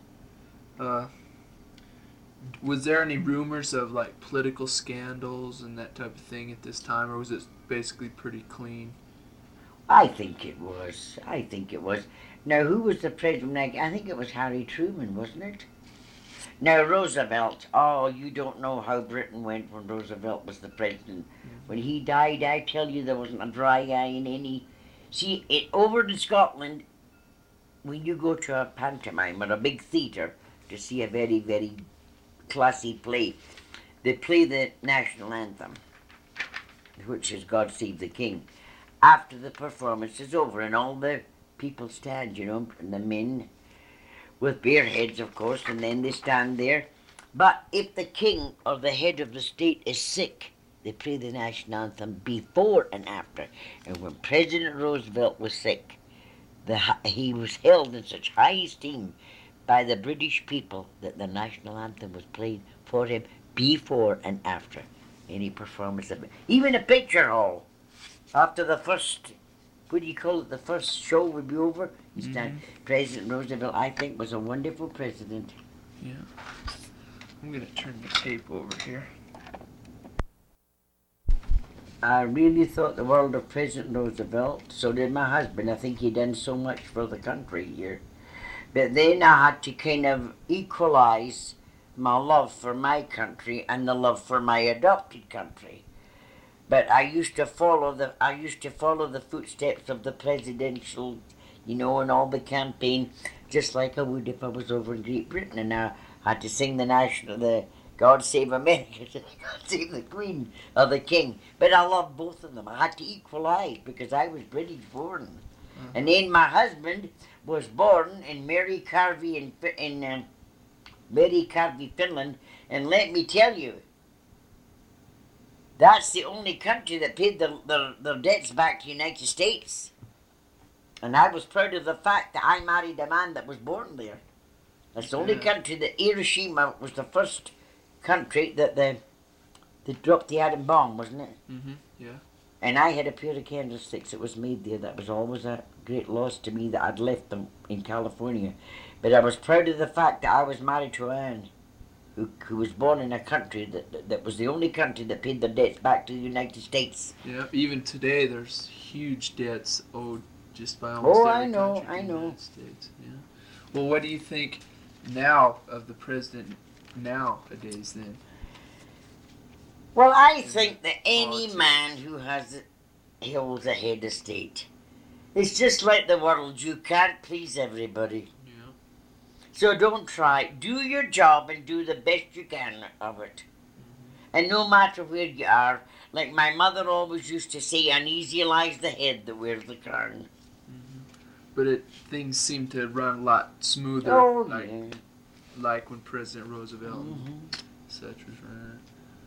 Was there any rumors of like political scandals and that type of thing at this time, or was it basically pretty clean? I think it was. Now, who was the president? I think it was Harry Truman, wasn't it? Now, Roosevelt. Oh, you don't know how Britain went when Roosevelt was the president. Mm-hmm. When he died, I tell you, there wasn't a dry eye in any... See, over in Scotland, when you go to a pantomime or a big theatre to see a very, very classy play, they play the national anthem. which is God Save the King, after the performance is over and all the people stand, and the men with bare heads, of course, and then they stand there. But if the king or the head of the state is sick, they play the national anthem before and after. And when President Roosevelt was sick, he was held in such high esteem by the British people that the national anthem was played for him before and after any performance of it. Even a picture hall, after the first, what do you call it, the first show would be over, President Roosevelt, I think, was a wonderful president. Yeah. I'm going to turn the tape over here. I really thought the world of President Roosevelt. So did my husband. I think he done so much for the country here. But then I had to kind of equalize my love for my country and the love for my adopted country. But I used to follow the footsteps of the presidential, and all the campaign, just like I would if I was over in Great Britain. And I had to sing the God Save America, God Save the Queen or the King. But I loved both of them. I had to equalize because I was British born. And then my husband was born in Merikarvi in Merikarvi, Finland. And let me tell you, that's the only country that paid their debts back to the United States. And I was proud of the fact that I married a man that was born there. That's the only country that Hiroshima was the first country that they dropped the atom bomb, wasn't it? Yeah. And I had a pair of candlesticks that was made there. That was always a great loss to me that I'd left them in California. But I was proud of the fact that I was married to Anne, who was born in a country that was the only country that paid their debts back to the United States. Yeah, even today there's huge debts owed just by almost every country in the United States. Yeah. Well, what do you think now of the president nowadays then? Well, I think that any man who holds a head of state, it's just like the world. You can't please everybody. Yeah. So don't try. Do your job and do the best you can of it. And no matter where you are, like my mother always used to say, uneasy lies the head that wears the crown. But things seem to run a lot smoother, like when President Roosevelt and such was running.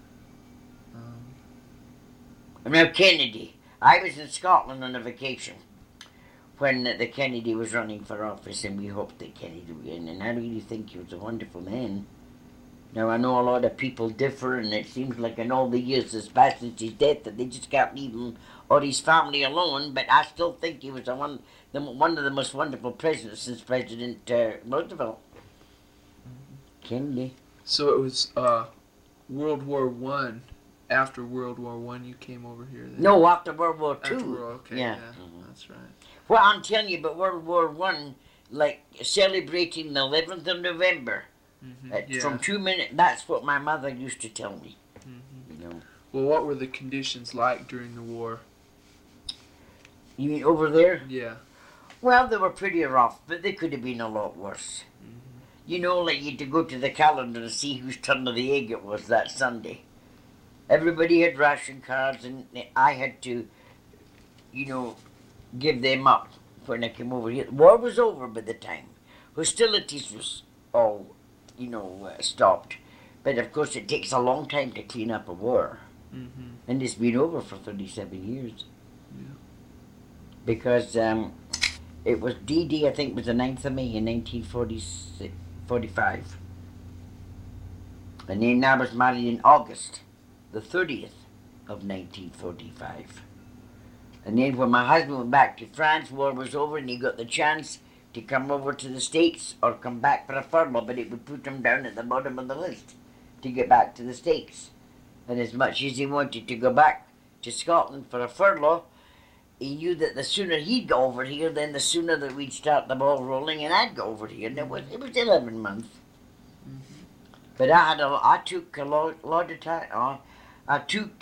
Now Kennedy. I was in Scotland on a vacation when the Kennedy was running for office, and we hoped that Kennedy would win. And I really think he was a wonderful man. Now I know a lot of people differ, and it seems like in all the years that's passed since his death that they just can't leave him or his family alone. But I still think he was one of the most wonderful presidents since President Roosevelt. Kennedy. So it was World War One. After World War One, you came over here then? No, after World War Two. Okay, yeah. That's right. Well, I'm telling you, but World War One, like celebrating the 11th of November, from 2 minutes, that's what my mother used to tell me. Well, what were the conditions like during the war? You mean over there? Yeah. Well, they were pretty rough, but they could have been a lot worse. Like you had to go to the calendar to see whose turn of the egg it was that Sunday. Everybody had ration cards, and I had to, give them up when I came over here. The war was over by the time. Hostilities was all, stopped. But of course it takes a long time to clean up a war. And it's been over for 37 years. Yeah. Because it was D-Day, I think, was the 9th of May in 1945. And then I was married in August the 30th of 1945. And then when my husband went back to France, war was over, and he got the chance to come over to the States or come back for a furlough, but it would put him down at the bottom of the list to get back to the States. And as much as he wanted to go back to Scotland for a furlough, he knew that the sooner he'd go over here, then the sooner that we'd start the ball rolling and I'd go over here. And it was 11 months. But I took a lot of time. I took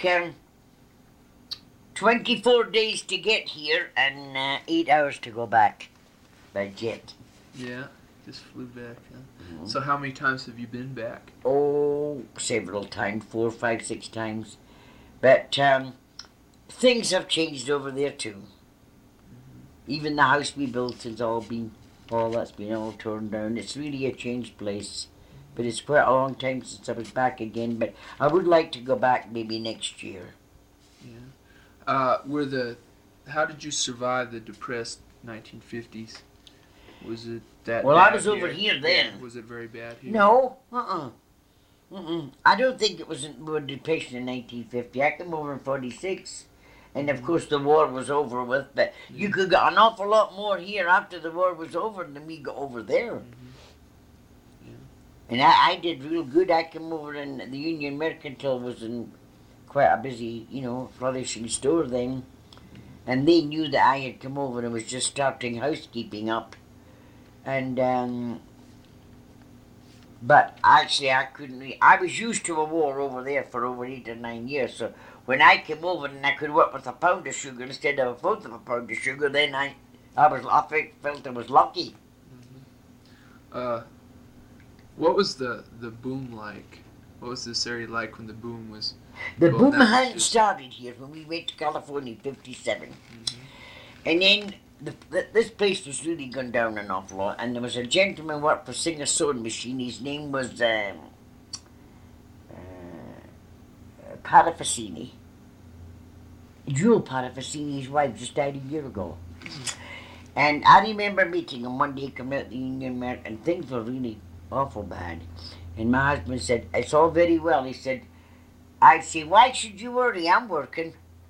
24 days to get here and 8 hours to go back by jet. Yeah, just flew back. Huh? So how many times have you been back? Oh, several times, 4, 5, 6 times. But things have changed over there too. Even the house we built has all that's been all torn down. It's really a changed place. But it's quite a long time since I was back again. But I would like to go back maybe next year. Yeah. How did you survive the depressed 1950s? Was it that Well, bad I was over here then. Yeah. Was it very bad here? No, I don't think it was a depression in 1950. I came over in 46. And of course the war was over with, but you could get an awful lot more here after the war was over than we got over there. And I did real good. I came over and the Union Mercantile was in quite a busy, flourishing store then. And they knew that I had come over and was just starting housekeeping up. And, but actually I couldn't, I was used to a war over there for over 8 or 9 years, so when I came over and I could work with a pound of sugar instead of a fourth of a pound of sugar, then I felt I was lucky. What was the boom like? What was this area like when the boom was? The boom hadn't started here when we went to California in 57. And then this place was really gone down an awful lot, and there was a gentleman who worked for Singer Sewing Machine. His name was Parafacini. Jewel Parafacini, his wife, just died a year ago. And I remember meeting him one day coming out the Union Merc, and things were really awful bad. And my husband said, it's all very well. He said, I'd say, why should you worry? I'm working,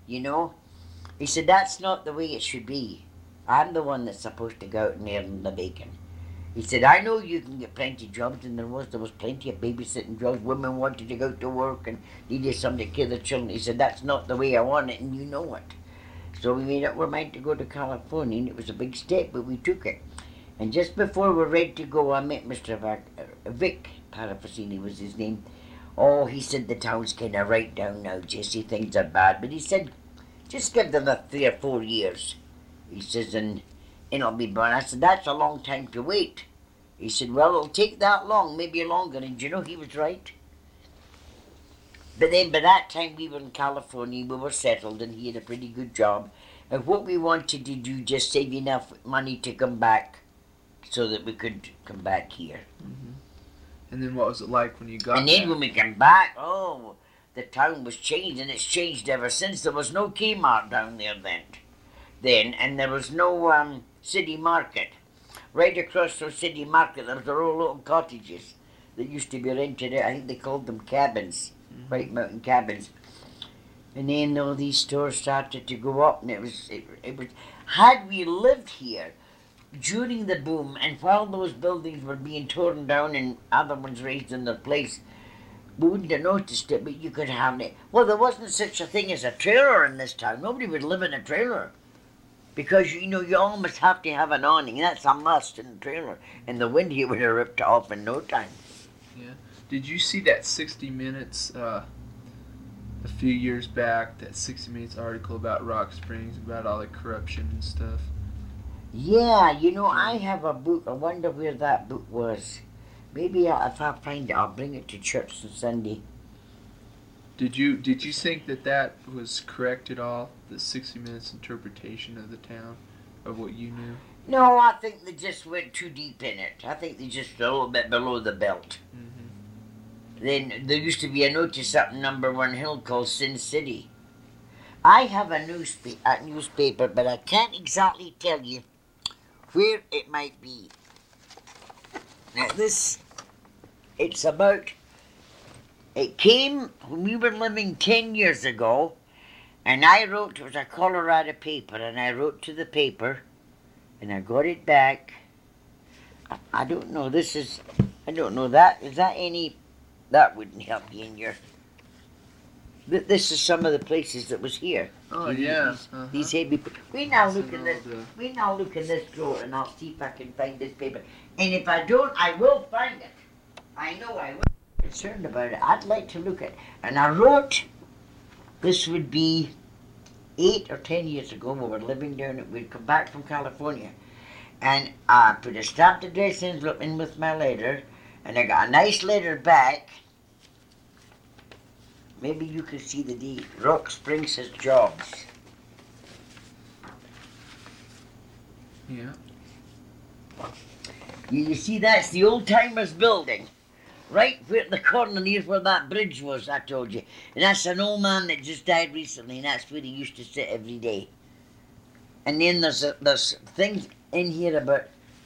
He said, that's not the way it should be. I'm the one that's supposed to go out and earn the bacon. He said, I know you can get plenty of jobs, and there was plenty of babysitting jobs. Women wanted to go to work and needed somebody to care their children. He said, that's not the way I want it, and you know it. So we made up our mind to go to California, and it was a big step, but we took it. And just before we were ready to go, I met Mr. Vic Parafacini was his name. Oh, he said, the town's kind of right down now, Jesse, things are bad. But he said, just give them 3 or 4 years. He says, and it'll be born. I said, that's a long time to wait. He said, well, it'll take that long, maybe longer. And he was right. But then by that time we were in California, we were settled, and he had a pretty good job. And what we wanted to do, just save enough money to come back so that we could come back here. And then what was it like when you got And then when we came back, the town was changed, and it's changed ever since. There was no Kmart down there then, and there was no city market. Right across from city market, there was all little cottages that used to be rented out. I think they called them cabins, White Mountain cabins. And then all these stores started to go up, and it was. Had we lived here during the boom, and while those buildings were being torn down and other ones raised in their place, we wouldn't have noticed it, but you could have it. Well, there wasn't such a thing as a trailer in this town. Nobody would live in a trailer. Because, you almost have to have an awning. That's a must in a trailer. And the wind here would have ripped it off in no time. Yeah. Did you see that 60 Minutes a few years back, that 60 Minutes article about Rock Springs, about all the corruption and stuff? Yeah, I have a book. I wonder where that book was. Maybe if I find it, I'll bring it to church on Sunday. Did you think that was correct at all? The 60 Minutes interpretation of the town, of what you knew? No, I think they just went too deep in it. I think they just a little bit below the belt. Then there used to be a notice up in number 1 hill called Sin City. I have a newspaper, but I can't exactly tell you where it might be. Now it came when we were living 10 years ago, and it was a Colorado paper, and I wrote to the paper, and I got it back. I don't know, I don't know that, is that that wouldn't help you in your, this is some of the places that was here. Oh, yeah. These heavy, we now look in this drawer, and I'll see if I can find this paper. And if I don't, I will find it. I know I will. I'm concerned about it. I'd like to look at it. And I wrote, this would be 8 or 10 years ago. We were living down, we'd come back from California. And I put a stamped address envelope in with my letter, and I got a nice letter back. Maybe you can see the date. Rock Springs has jobs. Yeah. You see, that's the old timers building. Right where at the corner near where that bridge was, I told you. And that's an old man that just died recently, and that's where he used to sit every day. And then there's things in here about...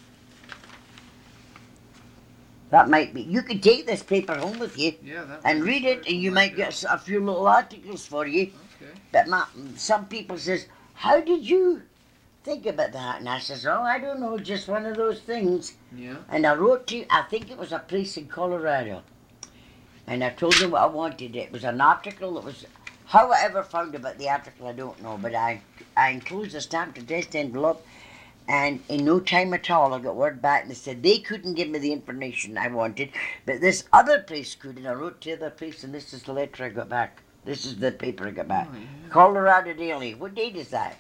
That might be... You could take this paper home with you Yeah, that and might be read it, right and for you my might girl. get a few little articles for you. Okay. But some people says, how did you think about that? And I says, oh, I don't know, just one of those things. Yeah. And I wrote to, I think it was a place in Colorado. And I told them what I wanted. It was an article that was, how I ever found about the article, I don't know. But I enclosed a stamped addressed envelope. And in no time at all, I got word back and they said they couldn't give me the information I wanted. But this other place could. And I wrote to the other place, and this is the letter I got back. This is the paper I got back. Oh, yeah. Colorado Daily. What date is that?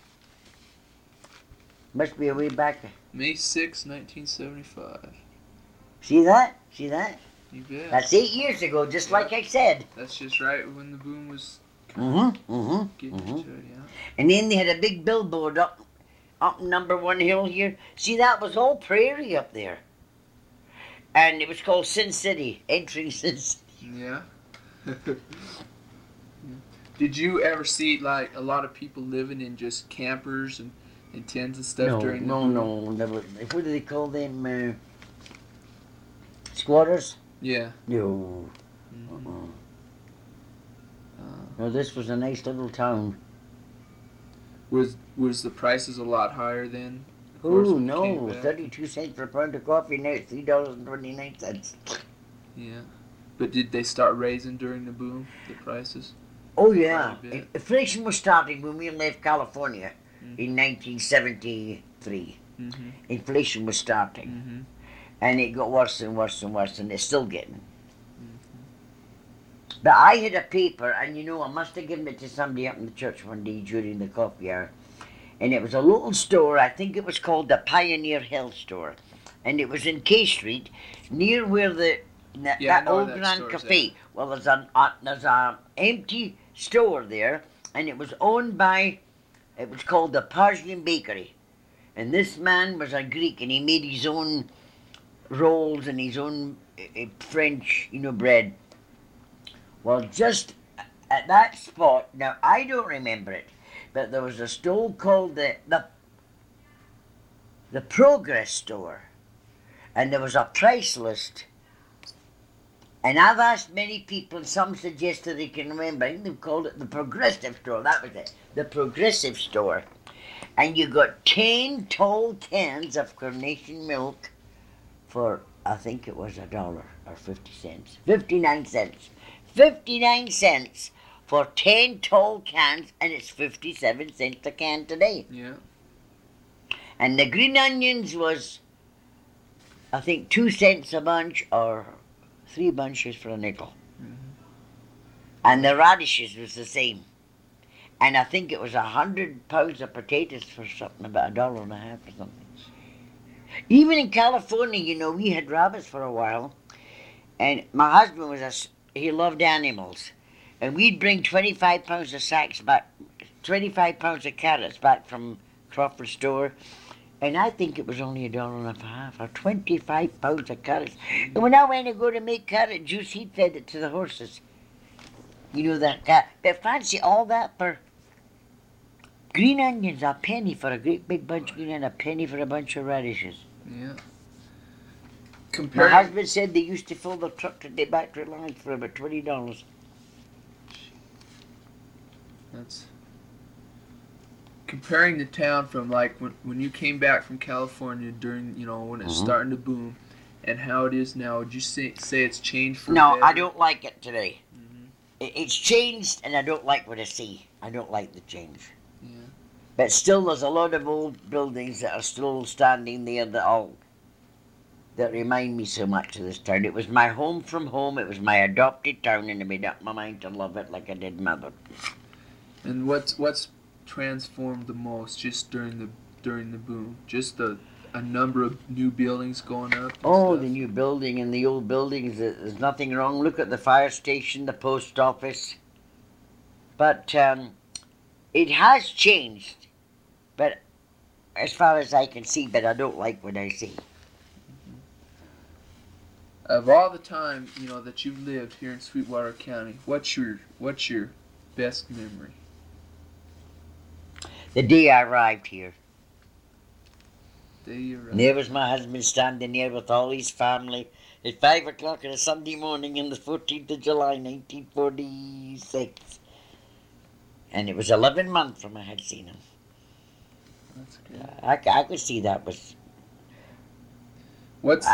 Must be a way back. May 6, 1975. See that? See that? You bet. That's 8 years ago, just Yeah. like I said. That's just right when the boom was getting into it, yeah. And then they had a big billboard up number one hill here. See, that was all prairie up there. And it was called Sin City, entering Sin City. Yeah. Did you ever see like a lot of people living in just campers and tents and stuff during the boom? No. Never. What do they call them? Squatters? Yeah. No. Mhm. No, this was a nice little town. Was the prices a lot higher then? Of Oh, course, when it no. came back. 32 cents per pound of coffee. Now it's $3.29. Yeah. But did they start raising during the boom, the prices? Oh, yeah. Quite a bit. Inflation was starting when we left California Mhm. in 1973. Mm-hmm. Inflation was starting. Mm-hmm. And it got worse and worse and worse, and it's still getting. Mm-hmm. But I had a paper, and you know, I must have given it to somebody up in the church one day during the coffee hour. And it was a little store, I think it was called the Pioneer Health Store. And it was in K Street, near where that I know old that Grand store's Cafe. Well, there's a empty store there, and it was owned by, it was called the Persian Bakery. And this man was a Greek, and he made his own rolls and his own French, bread. Well, just at that spot, now I don't remember it, but there was a store called the Progress Store, and there was a price list. And I've asked many people, and some suggested they can remember. I think they've called it the Progressive Store. That was it, the Progressive Store. And you got 10 tall cans of Carnation milk for, I think it was $1 or 50 cents. 59 cents. 59 cents for 10 tall cans, and it's 57 cents a can today. Yeah. And the green onions was, I think, 2 cents a bunch or 3 bunches for a nickel. Mm-hmm. And the radishes was the same. And I think it was 100 pounds of potatoes for something about $1.50 or something. Even in California, we had rabbits for a while. And my husband he loved animals. And we'd bring 25 pounds of sacks back, 25 pounds of carrots back from Crawford store. And I think it was only $1.50 or 25 pounds of carrots. And when I went to go to make carrot juice, he'd fed it to the horses. You know that cat. But fancy all that for green onions, a penny for a great big bunch of green onions, a penny for a bunch of radishes. Yeah. My Comparing, husband said they used to fill the truck to get back to Reliance for about $20. that's comparing the town from like when you came back from California during when it's starting to boom, and how it is now. Would you say it's changed for No, better? I don't like it today. Mhm. It's changed, and I don't like what I see. I don't like the change. Yeah. But still, there's a lot of old buildings that are still standing there that remind me so much of this town. It was my home from home. It was my adopted town, and I made up my mind to love it like I did mother. And what's transformed the most just during the boom? Just a number of new buildings going up. And Oh, stuff? the new building and the old buildings. There's nothing wrong. Look at the fire station, the post office. But it has changed. But as far as I can see, but I don't like what I see. Of all the time, that you've lived here in Sweetwater County, what's your best memory? The day I arrived here, Day you arrived. there was my husband standing there with all his family at 5 o'clock on a Sunday morning on the 14th of July, 1946. And it was 11 months from I had seen him. That's good. I could see that was. What's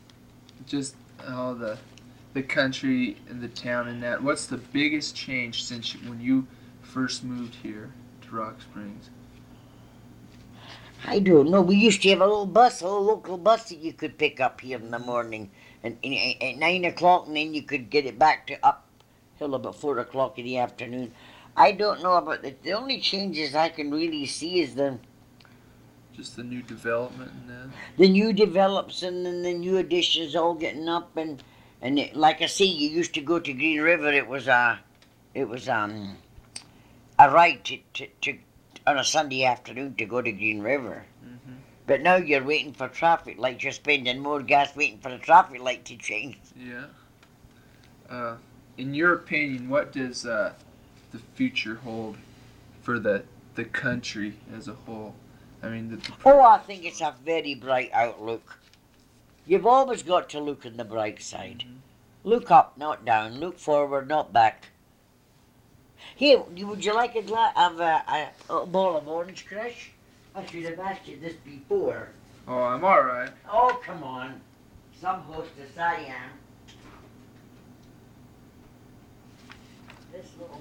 the country and the town and that? What's the biggest change since when you first moved here to Rock Springs? I don't know. We used to have a little local bus that you could pick up here in the morning, and at 9 o'clock, and then you could get it back to uphill about 4 o'clock in the afternoon. I don't know about the only changes I can really see is Just the new development and that. the new develops and then the new additions all getting up and like I say, you used to go to Green River. It was a ride to on a Sunday afternoon to go to Green River. Mm-hmm. But now you're waiting for traffic lights. You're spending more gas waiting for the traffic light to change. Yeah. In your opinion, what does the future hold for the country as a whole? I mean, I think it's a very bright outlook. You've always got to look on the bright side. Mm-hmm. Look up, not down. Look forward, not back. Here, would you like a bowl of orange crush? I should have asked you this before. Oh, I'm all right. Oh, come on. Some hostess I am. This little...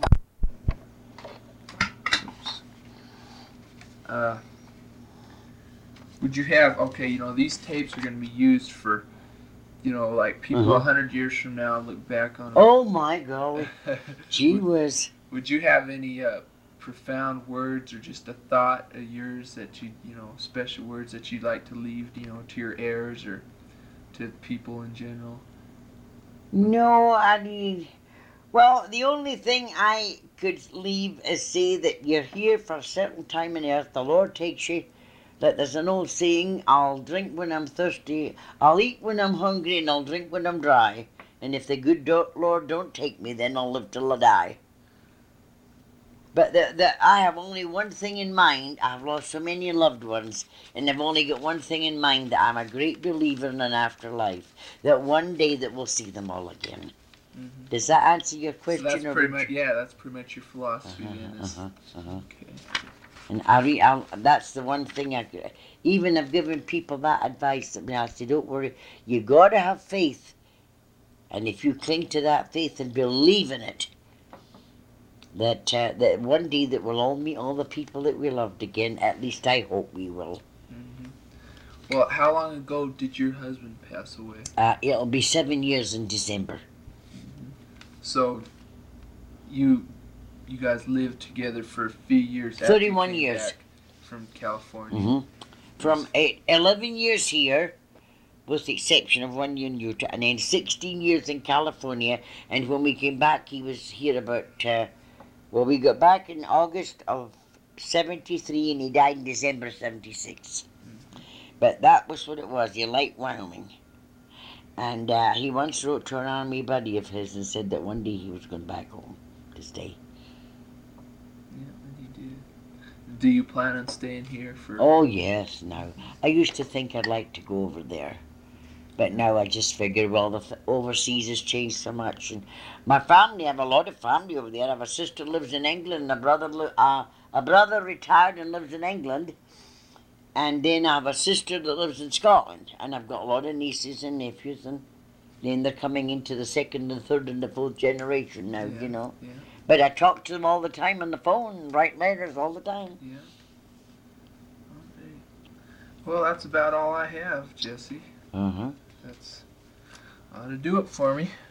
Oops. Would you have, these tapes are going to be used for, like people 100 years from now look back on them. Oh, my golly. Gee whiz. Would you have any profound words or just a thought of yours that special words that you'd like to leave, to your heirs or to people in general? No, I mean, well, the only thing I could leave is say that you're here for a certain time on earth. The Lord takes you. That there's an old saying, I'll drink when I'm thirsty, I'll eat when I'm hungry, and I'll drink when I'm dry. And if the good Lord don't take me, then I'll live till I die. But I have only one thing in mind. I've lost so many loved ones, and I've only got one thing in mind, that I'm a great believer in an afterlife. That one day that we'll see them all again. Mm-hmm. Does that answer your question? So that's pretty much your philosophy. Okay. And that's the one thing I could, even I've given people that advice. I say, don't worry, you got to have faith. And if you cling to that faith and believe in it, that one day that we'll all meet all the people that we loved again. At least I hope we will. Mm-hmm. Well, how long ago did your husband pass away? It'll be 7 years in December. Mm-hmm. So, you guys lived together for a few years. 31 years. Back from California. Mm-hmm. From 11 years here, with the exception of 1 year in Utah, and then 16 years in California. And when we came back, he was here about. We got back in August of 73, and he died in December 76. Mm-hmm. But that was what it was. He liked Wyoming. And he once wrote to an army buddy of his and said that one day he was going back home to stay. Yeah, and he did. Do you plan on staying here for... Oh, yes, no. I used to think I'd like to go over there. But now I just figured, well, the overseas has changed so much. And my family, I have a lot of family over there. I have a sister who lives in England, and a brother retired and lives in England. And then I have a sister that lives in Scotland. And I've got a lot of nieces and nephews. And then they're coming into the second and third and the fourth generation now, Yeah. But I talk to them all the time on the phone and write letters all the time. Yeah. Okay. Well, that's about all I have, Jesse. Uh-huh. That's ought to do it for me.